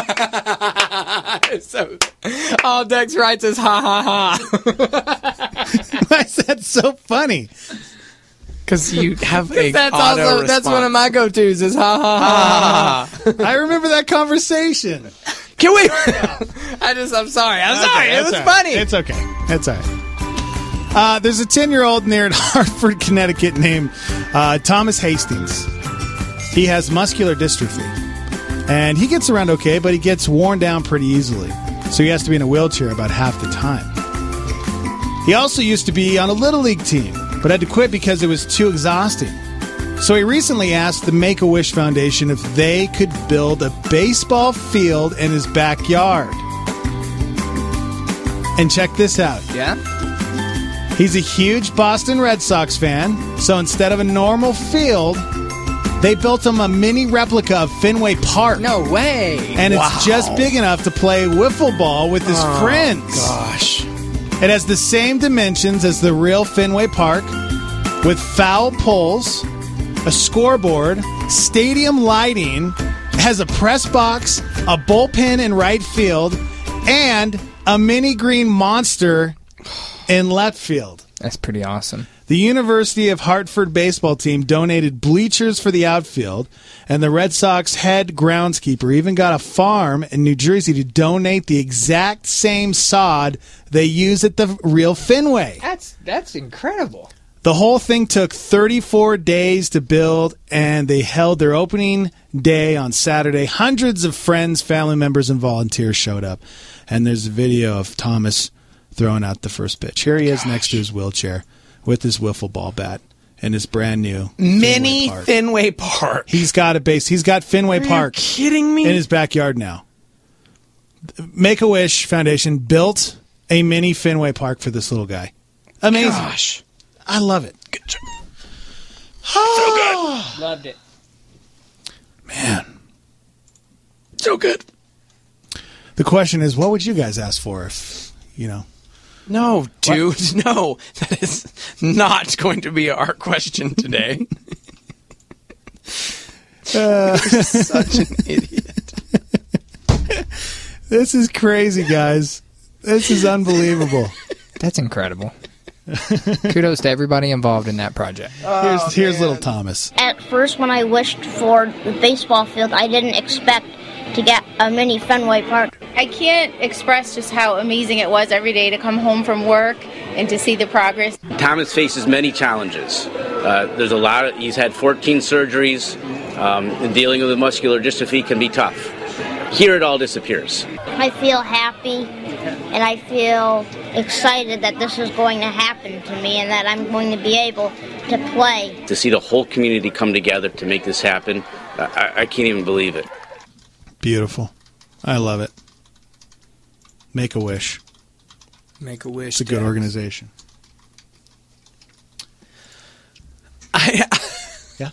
So, all Dex writes is ha ha ha. Why is that so funny? Because you have a That's auto also response. that's one of my go-tos is ha ha ha. ha. I remember that conversation. Can we? I just I'm sorry. I'm Okay, sorry. It it's was all right. funny. It's okay. It's all right. Uh, there's a ten-year-old near Hartford, Connecticut named uh, Thomas Hastings. He has muscular dystrophy. And he gets around okay, but he gets worn down pretty easily. So he has to be in a wheelchair about half the time. He also used to be on a Little League team, but had to quit because it was too exhausting. So he recently asked the Make-A-Wish Foundation if they could build a baseball field in his backyard. And check this out. Yeah? He's a huge Boston Red Sox fan, so instead of a normal field, they built him a mini replica of Fenway Park. No way. And Wow. it's just big enough to play wiffle ball with his Oh, friends. Gosh. It has the same dimensions as the real Fenway Park, with foul poles, a scoreboard, stadium lighting. It has a press box, a bullpen in right field, and a mini green monster in left field. That's pretty awesome. The University of Hartford baseball team donated bleachers for the outfield, and the Red Sox head groundskeeper even got a farm in New Jersey to donate the exact same sod they use at the real Fenway. That's that's incredible. The whole thing took thirty-four days to build, and they held their opening day on Saturday. Hundreds of friends, family members, and volunteers showed up, and there's a video of Thomas throwing out the first pitch. Here he is next to his wheelchair with his wiffle ball bat and his brand new mini Fenway Park. Fenway Park. He's got a base. He's got Fenway Are Park. you kidding me? In his backyard now. Make-A-Wish Foundation built a mini Fenway Park for this little guy. Amazing. Gosh. I love it. Good job. So good. Loved it. Man. So good. The question is, what would you guys ask for if, you know? No, dude, what? No. That is not going to be our question today. Uh, You're such an idiot. This is crazy, guys. This is unbelievable. That's incredible. Kudos to everybody involved in that project. Oh, here's here's little Thomas. At first, when I wished for the baseball field, I didn't expect to get a mini Fenway Park. I can't express just how amazing it was every day to come home from work and to see the progress. Thomas faces many challenges. Uh, there's a lot of, he's had fourteen surgeries, um, and dealing with muscular dystrophy can be tough. Here it all disappears. I feel happy and I feel excited that this is going to happen to me and that I'm going to be able to play. To see the whole community come together to make this happen, I, I can't even believe it. Beautiful. I love it. Make-A-Wish. Make-A-Wish. It's a good Dad. organization. I, yeah.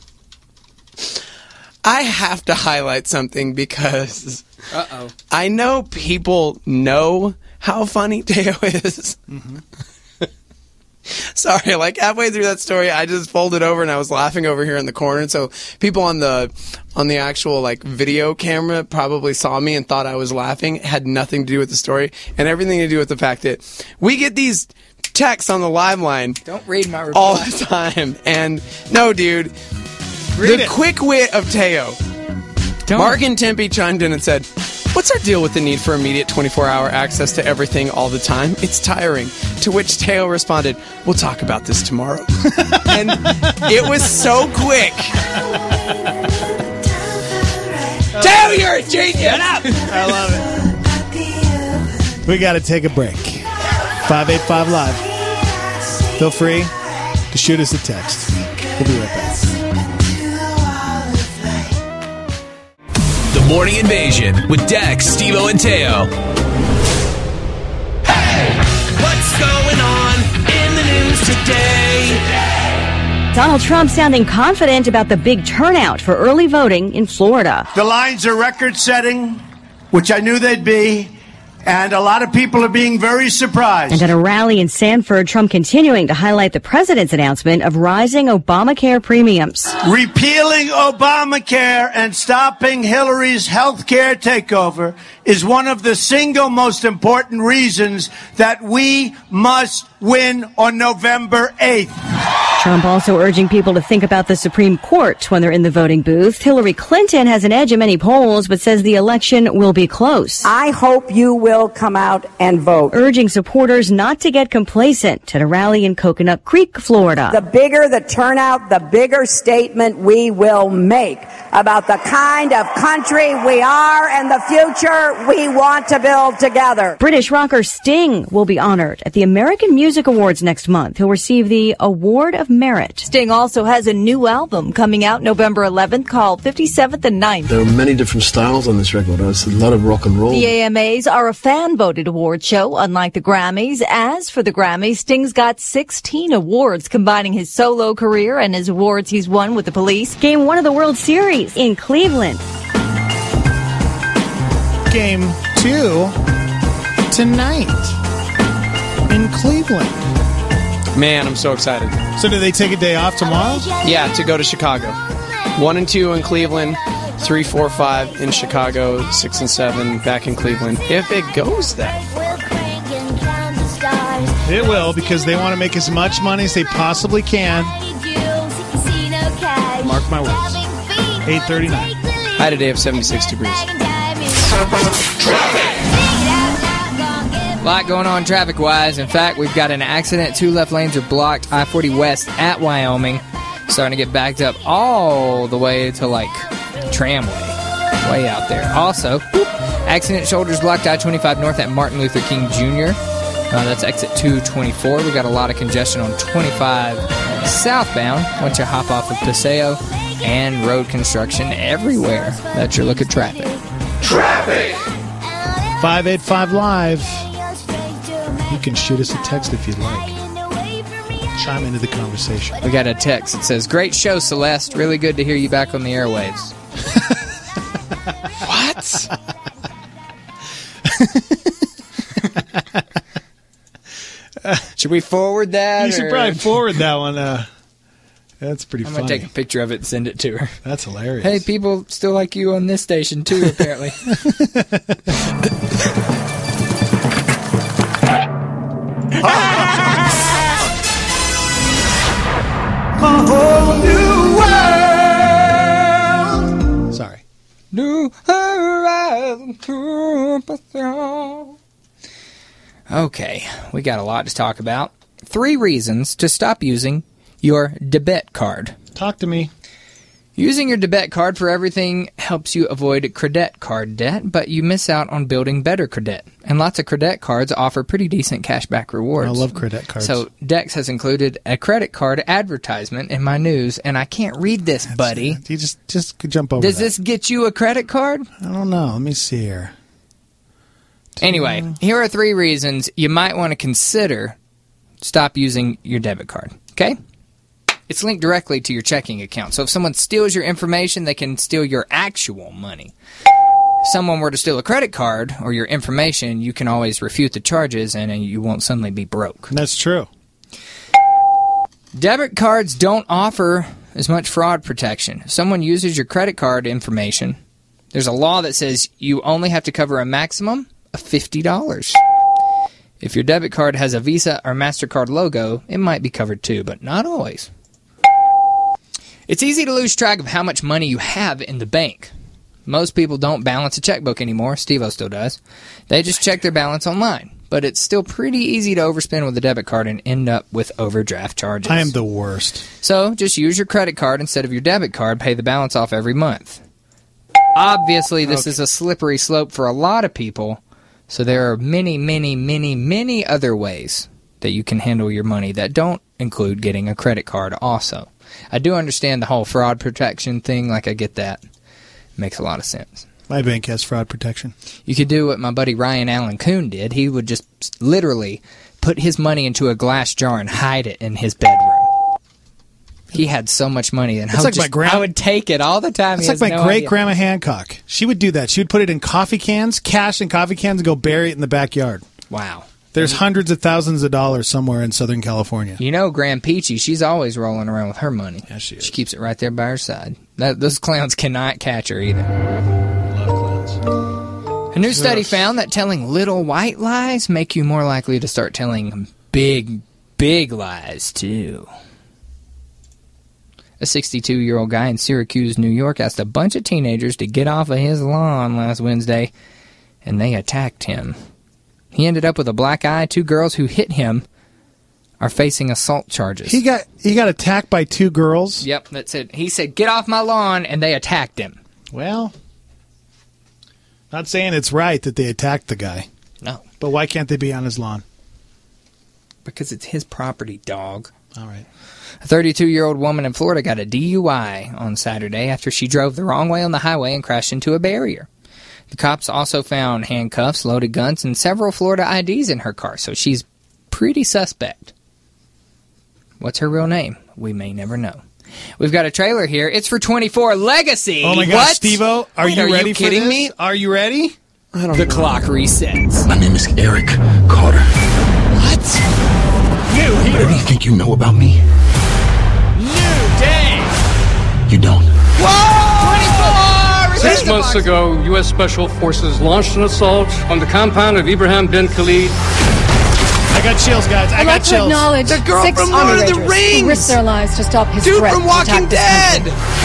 I have to highlight something because Uh-oh. I know people know how funny Teo is. Mm-hmm. Sorry, like halfway through that story, I just folded over and I was laughing over here in the corner. And so people on the on the actual like video camera probably saw me and thought I was laughing. It had nothing to do with the story and everything to do with the fact that we get these texts on the live line. Don't read my reply. All the time. And no, dude, read the it. quick wit of Teo. Don't. Mark and Tempe chimed in and said, "What's our deal with the need for immediate twenty-four hour access to everything all the time? It's tiring." To which Teo responded, "We'll talk about this tomorrow." And it was so quick. Teo, you're a genius! Shut up! I love it. We got to take a break. five eight five Live. Feel free to shoot us a text. We'll be right back. The Morning Invasion with Dex, Steve-O, and Teo. Hey! What's going on in the news today? Donald Trump sounding confident about the big turnout for early voting in Florida. The lines are record-setting, which I knew they'd be, and a lot of people are being very surprised. And at a rally in Sanford, Trump continuing to highlight the president's announcement of rising Obamacare premiums. Repealing Obamacare and stopping Hillary's health care takeover is one of the single most important reasons that we must win on November eighth. Trump also urging people to think about the Supreme Court when they're in the voting booth. Hillary Clinton has an edge in many polls, but says the election will be close. I hope you will come out and vote. Urging supporters not to get complacent at a rally in Coconut Creek, Florida. The bigger the turnout, the bigger statement we will make about the kind of country we are and the future we want to build together. British rocker Sting will be honored at the American Music Awards next month. He'll receive the Award of Merit. Sting also has a new album coming out November eleventh called fifty-seventh and ninth. There are many different styles on this record. It's a lot of rock and roll. The A M As are a fan-voted award show, unlike the Grammys. As for the Grammys, Sting's got sixteen awards, combining his solo career and his awards he's won with the Police. Game one of the World Series in Cleveland. Game two tonight. in Cleveland. Man, I'm so excited. So do they take a day off tomorrow? Yeah, to go to Chicago. One and two in Cleveland, three, four, five in Chicago, six and seven back in Cleveland. If it goes that far. It will, because they want to make as much money as they possibly can. Mark my words. eight thirty-nine. I had a day of seventy-six degrees. A lot going on traffic-wise. In fact, we've got an accident. Two left lanes are blocked. I forty West at Wyoming. Starting to get backed up all the way to, like, Tramway. Way out there. Also, whoop, accident shoulders blocked I twenty-five North at Martin Luther King Junior Uh, that's exit two twenty-four. We got a lot of congestion on twenty-five southbound once you hop off of Paseo, and road construction everywhere. That's your look at traffic. Traffic! five eight five Live. You can shoot us a text if you'd like. Chime into the conversation. We got a text that says, "Great show, Celeste. Really good to hear you back on the airwaves." What? Should we forward that? You should or? probably forward that one. Uh, that's pretty I'm funny. going to take a picture of it and send it to her. That's hilarious. Hey, people still like you on this station, too, apparently. A whole new world. Sorry. New horizon. Okay, we got a lot to talk about. Three reasons to stop using your debit card. Talk to me. Using your debit card for everything helps you avoid credit card debt, but you miss out on building better credit. And lots of credit cards offer pretty decent cashback rewards. I love credit cards. So Dex has included a credit card advertisement in my news, and I can't read this, That's buddy. It. You just just jump over Does that. this get you a credit card? I don't know. Let me see here. Anyway, here are three reasons you might want to consider stop using your debit card. Okay? It's linked directly to your checking account. So if someone steals your information, they can steal your actual money. If someone were to steal a credit card or your information, you can always refute the charges and you won't suddenly be broke. That's true. Debit cards don't offer as much fraud protection. If someone uses your credit card information, there's a law that says you only have to cover a maximum of fifty dollars. If your debit card has a Visa or MasterCard logo, it might be covered too, but not always. It's easy to lose track of how much money you have in the bank. Most people don't balance a checkbook anymore. Steve-O still does. They just check their balance online. But it's still pretty easy to overspend with a debit card and end up with overdraft charges. I am the worst. So just use your credit card instead of your debit card. Pay the balance off every month. Obviously, this Okay. is a slippery slope for a lot of people. So there are many, many, many, many other ways that you can handle your money that don't include getting a credit card also. I do understand the whole fraud protection thing. Like, I get that. Makes a lot of sense. My bank has fraud protection. You could do what my buddy Ryan Allen Coon did. He would just literally put his money into a glass jar and hide it in his bedroom. He had so much money, and I It's would, like my just, grand- I would take it all the time. It's He like has my no great idea. grandma Hancock. She would do that. She would put it in coffee cans, cash in coffee cans, and go bury it in the backyard. Wow. There's hundreds of thousands of dollars somewhere in Southern California. You know, Grand Peachy, she's always rolling around with her money. Yeah, she is. She keeps it right there by her side. That, those clowns cannot catch her either. A new study found that telling little white lies make you more likely to start telling big, big lies, too. A sixty-two-year-old guy in Syracuse, New York, asked a bunch of teenagers to get off of his lawn last Wednesday, and they attacked him. He ended up with a black eye. Two girls who hit him are facing assault charges. He got he got attacked by two girls. Yep, that's it. He said, "Get off my lawn," and they attacked him. Well, not saying it's right that they attacked the guy. No. But why can't they be on his lawn? Because it's his property, dog. All right. A thirty-two-year-old woman in Florida got a D U I on Saturday after she drove the wrong way on the highway and crashed into a barrier. The cops also found handcuffs, loaded guns, and several Florida I Ds in her car, so she's pretty suspect. What's her real name? We may never know. We've got a trailer here. It's for twenty-four Legacy. Oh my what? gosh, Steve-O, are Wait, you are ready you for kidding this? me? Are you ready? I don't The know. clock resets. My name is Eric Carter. What? It's new here. What do you think you know about me? New day. You don't. Whoa! Six months ago, U S Special Forces launched an assault on the compound of Ibrahim bin Khalid. I got chills, guys. I I'd got like to chills. acknowledge The girl six from Army Lord of the Rangers Rings! who risked their lives to stop his Dude threat from to Walking attack this Dead!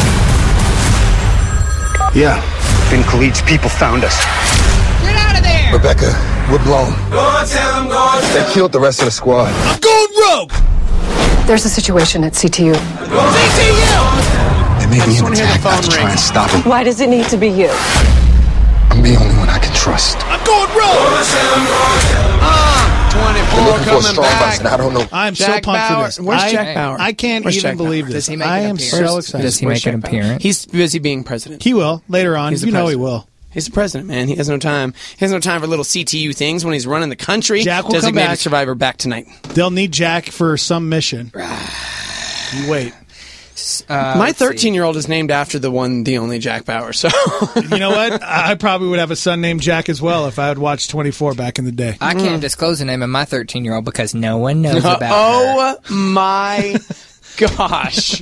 country. Yeah. Bin Khalid's people found us. Get out of there! Rebecca, we're blown. Go tell them, go. They killed the rest of the squad. I'm going rogue! There's a situation at C T U. C T U! They may be an wanna hear the attack. I have phone to try ring. and stop it. Why does it need to be you? I'm the only one I can trust. I'm going rogue! They're twenty-four looking for a coming strong back. person. I don't know. I'm so Jack pumped Bauer. for this. Where's I, Jack Bauer? I can't Where's even Jack believe Bauer? this. Does he make I an am appearance? so excited. Does he Where's make an Jack Bauer? appearance? He's busy being president. He will later on. He's the You know he president. will. He's the president, man. He has no time. He has no time for little C T U things when he's running the country. Jack will come Designated back. survivor back tonight. They'll need Jack for some mission. You wait. Uh, My let's see. thirteen-year-old is named after the one, the only Jack Bauer. So You know what? I I probably would have a son named Jack as well if I had watched twenty-four back in the day. I can't disclose the name of my thirteen-year-old because no one knows about her. oh my gosh.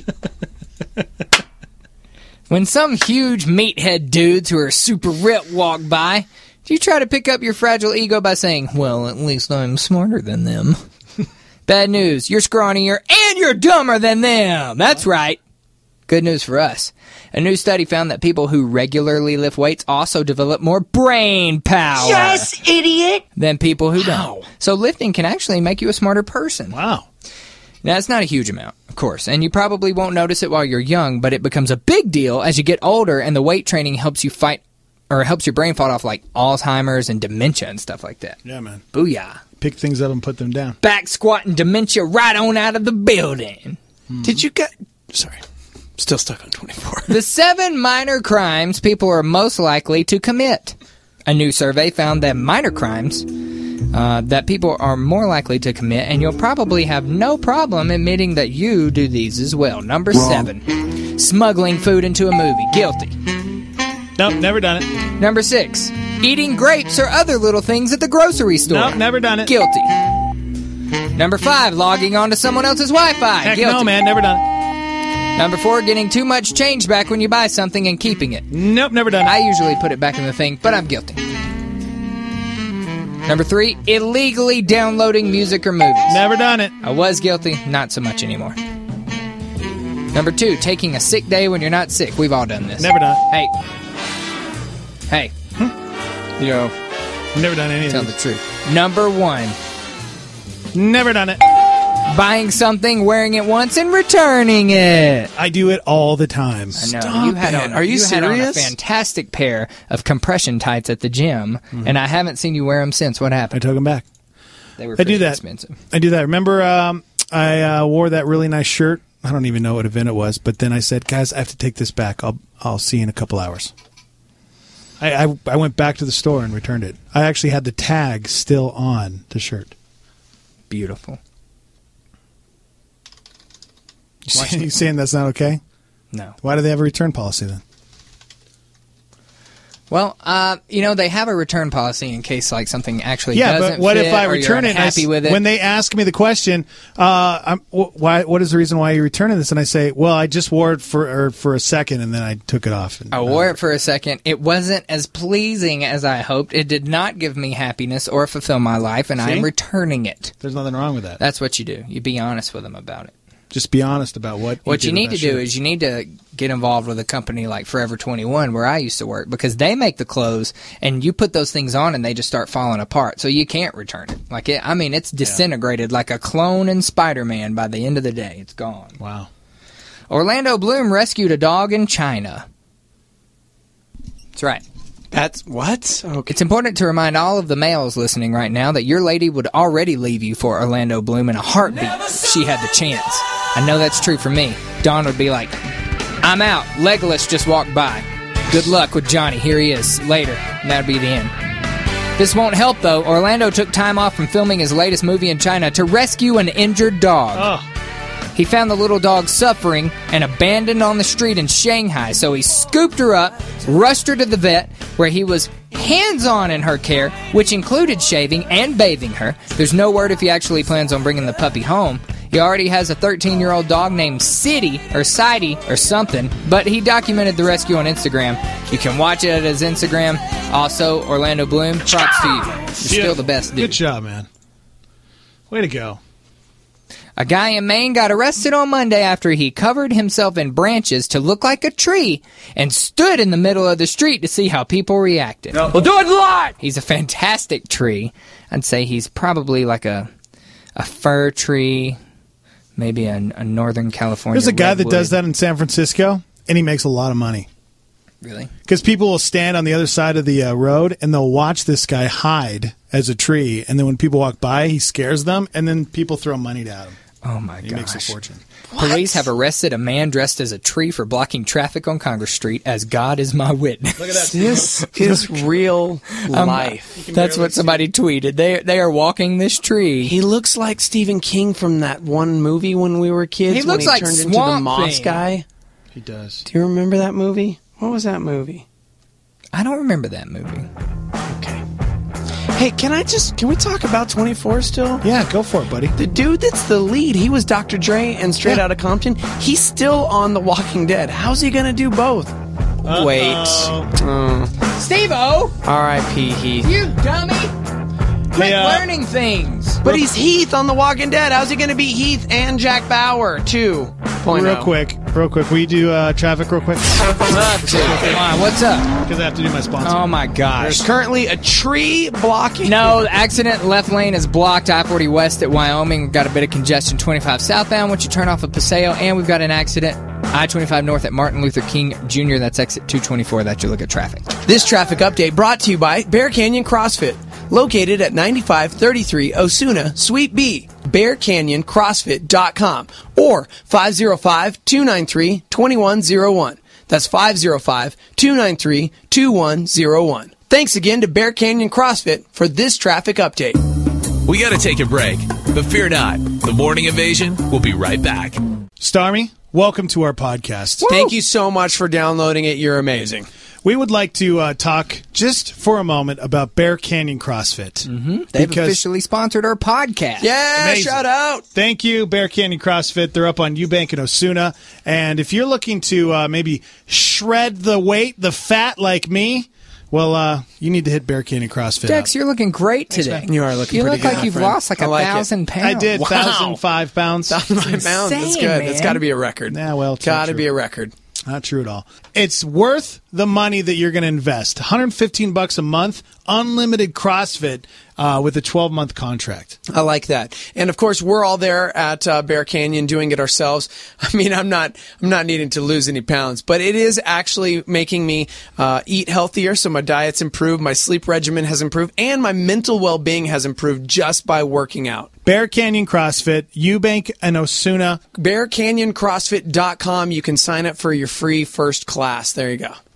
When some huge meathead dudes who are super ripped walk by, do you try to pick up your fragile ego by saying, well, at least I'm smarter than them? Bad news, you're scrawnier and you're dumber than them. That's right. Good news for us. A new study found that people who regularly lift weights also develop more brain power. Yes, idiot! Than people who don't. So lifting can actually make you a smarter person. Wow. Now, it's not a huge amount, of course, and you probably won't notice it while you're young, but it becomes a big deal as you get older, and the weight training helps you fight, or helps your brain fight off, like, Alzheimer's and dementia and stuff like that. Yeah, man. Booyah. Pick things up and put them down. Back squatting dementia right on out of the building. Did you get... Sorry. Still stuck on twenty-four. The seven minor crimes people are most likely to commit. A new survey found that minor crimes uh, that people are more likely to commit, and you'll probably have no problem admitting that you do these as well. Number Wrong. seven, smuggling food into a movie. Guilty. Nope, never done it. Number six, eating grapes or other little things at the grocery store. Nope, never done it. Guilty. Number five, logging onto someone else's Wi-Fi. Heck Guilty. no, man, never done it. Number four, getting too much change back when you buy something and keeping it. Nope, never done it. I usually put it back in the thing, but I'm guilty. Number three, illegally downloading music or movies. Never done it. I was guilty, not so much anymore. Number two, taking a sick day when you're not sick. We've all done this. Never done it. Hey. Hey. Yo. Never done any of Tell these. the truth. Number one, Never done it. buying something, wearing it once, and returning it. I do it all the time. I know. Stop you had it. on, Are you had on a serious? fantastic pair of compression tights at the gym, and I haven't seen you wear them since. What I happened? took them back. They were I do pretty that. expensive. I do that. Remember, um, I uh, wore that really nice shirt. I don't even know what event it was, but then I said, "Guys, I have to take this back. I'll I'll see you in a couple hours." I, I I went back to the store and returned it. I actually had the tag still on the shirt. Beautiful. You, say, you saying that's not okay? No. Why do they have a return policy then? Well, uh, you know, they have a return policy in case like something actually Yeah, doesn't but what fit if I or return you're it? And I unhappy s- with it? When they ask me the question, uh, I'm, wh- why? What is the reason why you're returning this? And I say, well, I just wore it for or for a second and then I took it off. And, I wore it for a second. It wasn't as pleasing as I hoped. It did not give me happiness or fulfill my life, and I am See? returning it. There's nothing wrong with that. That's what you do. You be honest with them about it. Just be honest about what. What you, did need with to that do shirt. is you need to get involved with a company like Forever twenty-one, where I used to work, because they make the clothes, and you put those things on, and they just start falling apart. So you can't return it. Like it, I mean, it's disintegrated like a clone in Spider-Man. By the end of the day, it's gone. Wow. Orlando Bloom rescued a dog in China. That's right. That's what? Okay. It's important to remind all of the males listening right now that your lady would already leave you for Orlando Bloom in a heartbeat if she had the chance. I know that's true for me. Dawn would be like, I'm out. Legolas just walked by. Good luck with Johnny. Here he is. Later. And that'd be the end. This won't help, though. Orlando took time off from filming his latest movie in China to rescue an injured dog. Oh. He found the little dog suffering and abandoned on the street in Shanghai, so he scooped her up, rushed her to the vet, where he was hands-on in her care, which included shaving and bathing her. There's no word if he actually plans on bringing the puppy home. He already has a thirteen-year-old dog named City, or Sidey, or something, but he documented the rescue on Instagram. You can watch it at his Instagram. Also, Orlando Bloom, props to you. You're still the best dude. Good job, man. Way to go. A guy in Maine got arrested on Monday after he covered himself in branches to look like a tree and stood in the middle of the street to see how people reacted. No. We'll do it live! He's a fantastic tree. I'd say he's probably like a a fir tree, maybe a, a Northern California There's a guy redwood. that does that in San Francisco, and he makes a lot of money. Really? Because people will stand on the other side of the uh, road, and they'll watch this guy hide as a tree, and then when people walk by, he scares them, and then people throw money at him. Oh, my He gosh. makes a fortune. Police have arrested a man dressed as a tree for blocking traffic on Congress Street as God is my witness. Look at that. This is real Um, life. That's what somebody tweeted. They they are walking this tree. He looks like Stephen King from that one movie when we were kids. He when looks he like turned into the Swamp Moss Thing. guy. He does. Do you remember that movie? What was that movie? I don't remember that movie. Okay. Hey, can I just, can we talk about twenty-four still? Yeah, go for it, buddy. The dude that's the lead, he was Doctor Dre and Straight Yeah. Outta Compton. He's still on The Walking Dead. How's he going to do both? Uh-oh. Wait. Oh. Steve-O! R I P Heath. You dummy! Quit Hey, uh, learning things. But he's Heath on The Walking Dead. How's he going to be Heath and Jack Bauer, too? Real quick, real quick. Will you do uh, traffic real quick? Come on, what's up? Because I have to do my sponsor. Oh my gosh. There's currently a tree blocking. No, the accident left lane is blocked. I forty west at Wyoming. We've got a bit of congestion. twenty-five southbound once you turn off of Paseo. And we've got an accident. I twenty-five north at Martin Luther King Junior That's exit two twenty-four. That's your look at traffic. This traffic update brought to you by Bear Canyon CrossFit. Located at ninety-five thirty-three Osuna, Suite B. bear canyon crossfit dot com or five oh five, two nine three, two one oh one. That's five oh five, two nine three, two one oh one. Thanks again to Bear Canyon CrossFit for this traffic update. We got to take a break, but fear not. The Morning Invasion will be right back. Starmy, welcome to our podcast. Thank you so much for downloading it. You're amazing. We would like to uh, talk just for a moment about Bear Canyon CrossFit. Mm-hmm. They've Because- officially sponsored our podcast. Yeah, Amazing. shout out. Thank you, Bear Canyon CrossFit. They're up on Eubank and Osuna. And if you're looking to uh, maybe shred the weight, the fat like me, well, uh, you need to hit Bear Canyon CrossFit. Dex, up. you're looking great today. You are looking You pretty look good, like my you've friend. lost like I a like it. thousand pounds. I did, Wow. one thousand five pounds. Five pounds. That's insane, good. That's man. got to be a record. Yeah, well, it's not got to true. be a record. Not true at all. It's worth the money that you're going to invest. one hundred fifteen bucks a month, unlimited CrossFit uh, with a twelve-month contract. I like that. And of course, we're all there at uh, Bear Canyon doing it ourselves. I mean, I'm not, I'm not needing to lose any pounds, but it is actually making me uh, eat healthier. So my diet's improved, my sleep regimen has improved, and my mental well-being has improved just by working out. Bear Canyon CrossFit, Eubank and Osuna. bear canyon crossfit dot com. You can sign up for your free first class. There you go.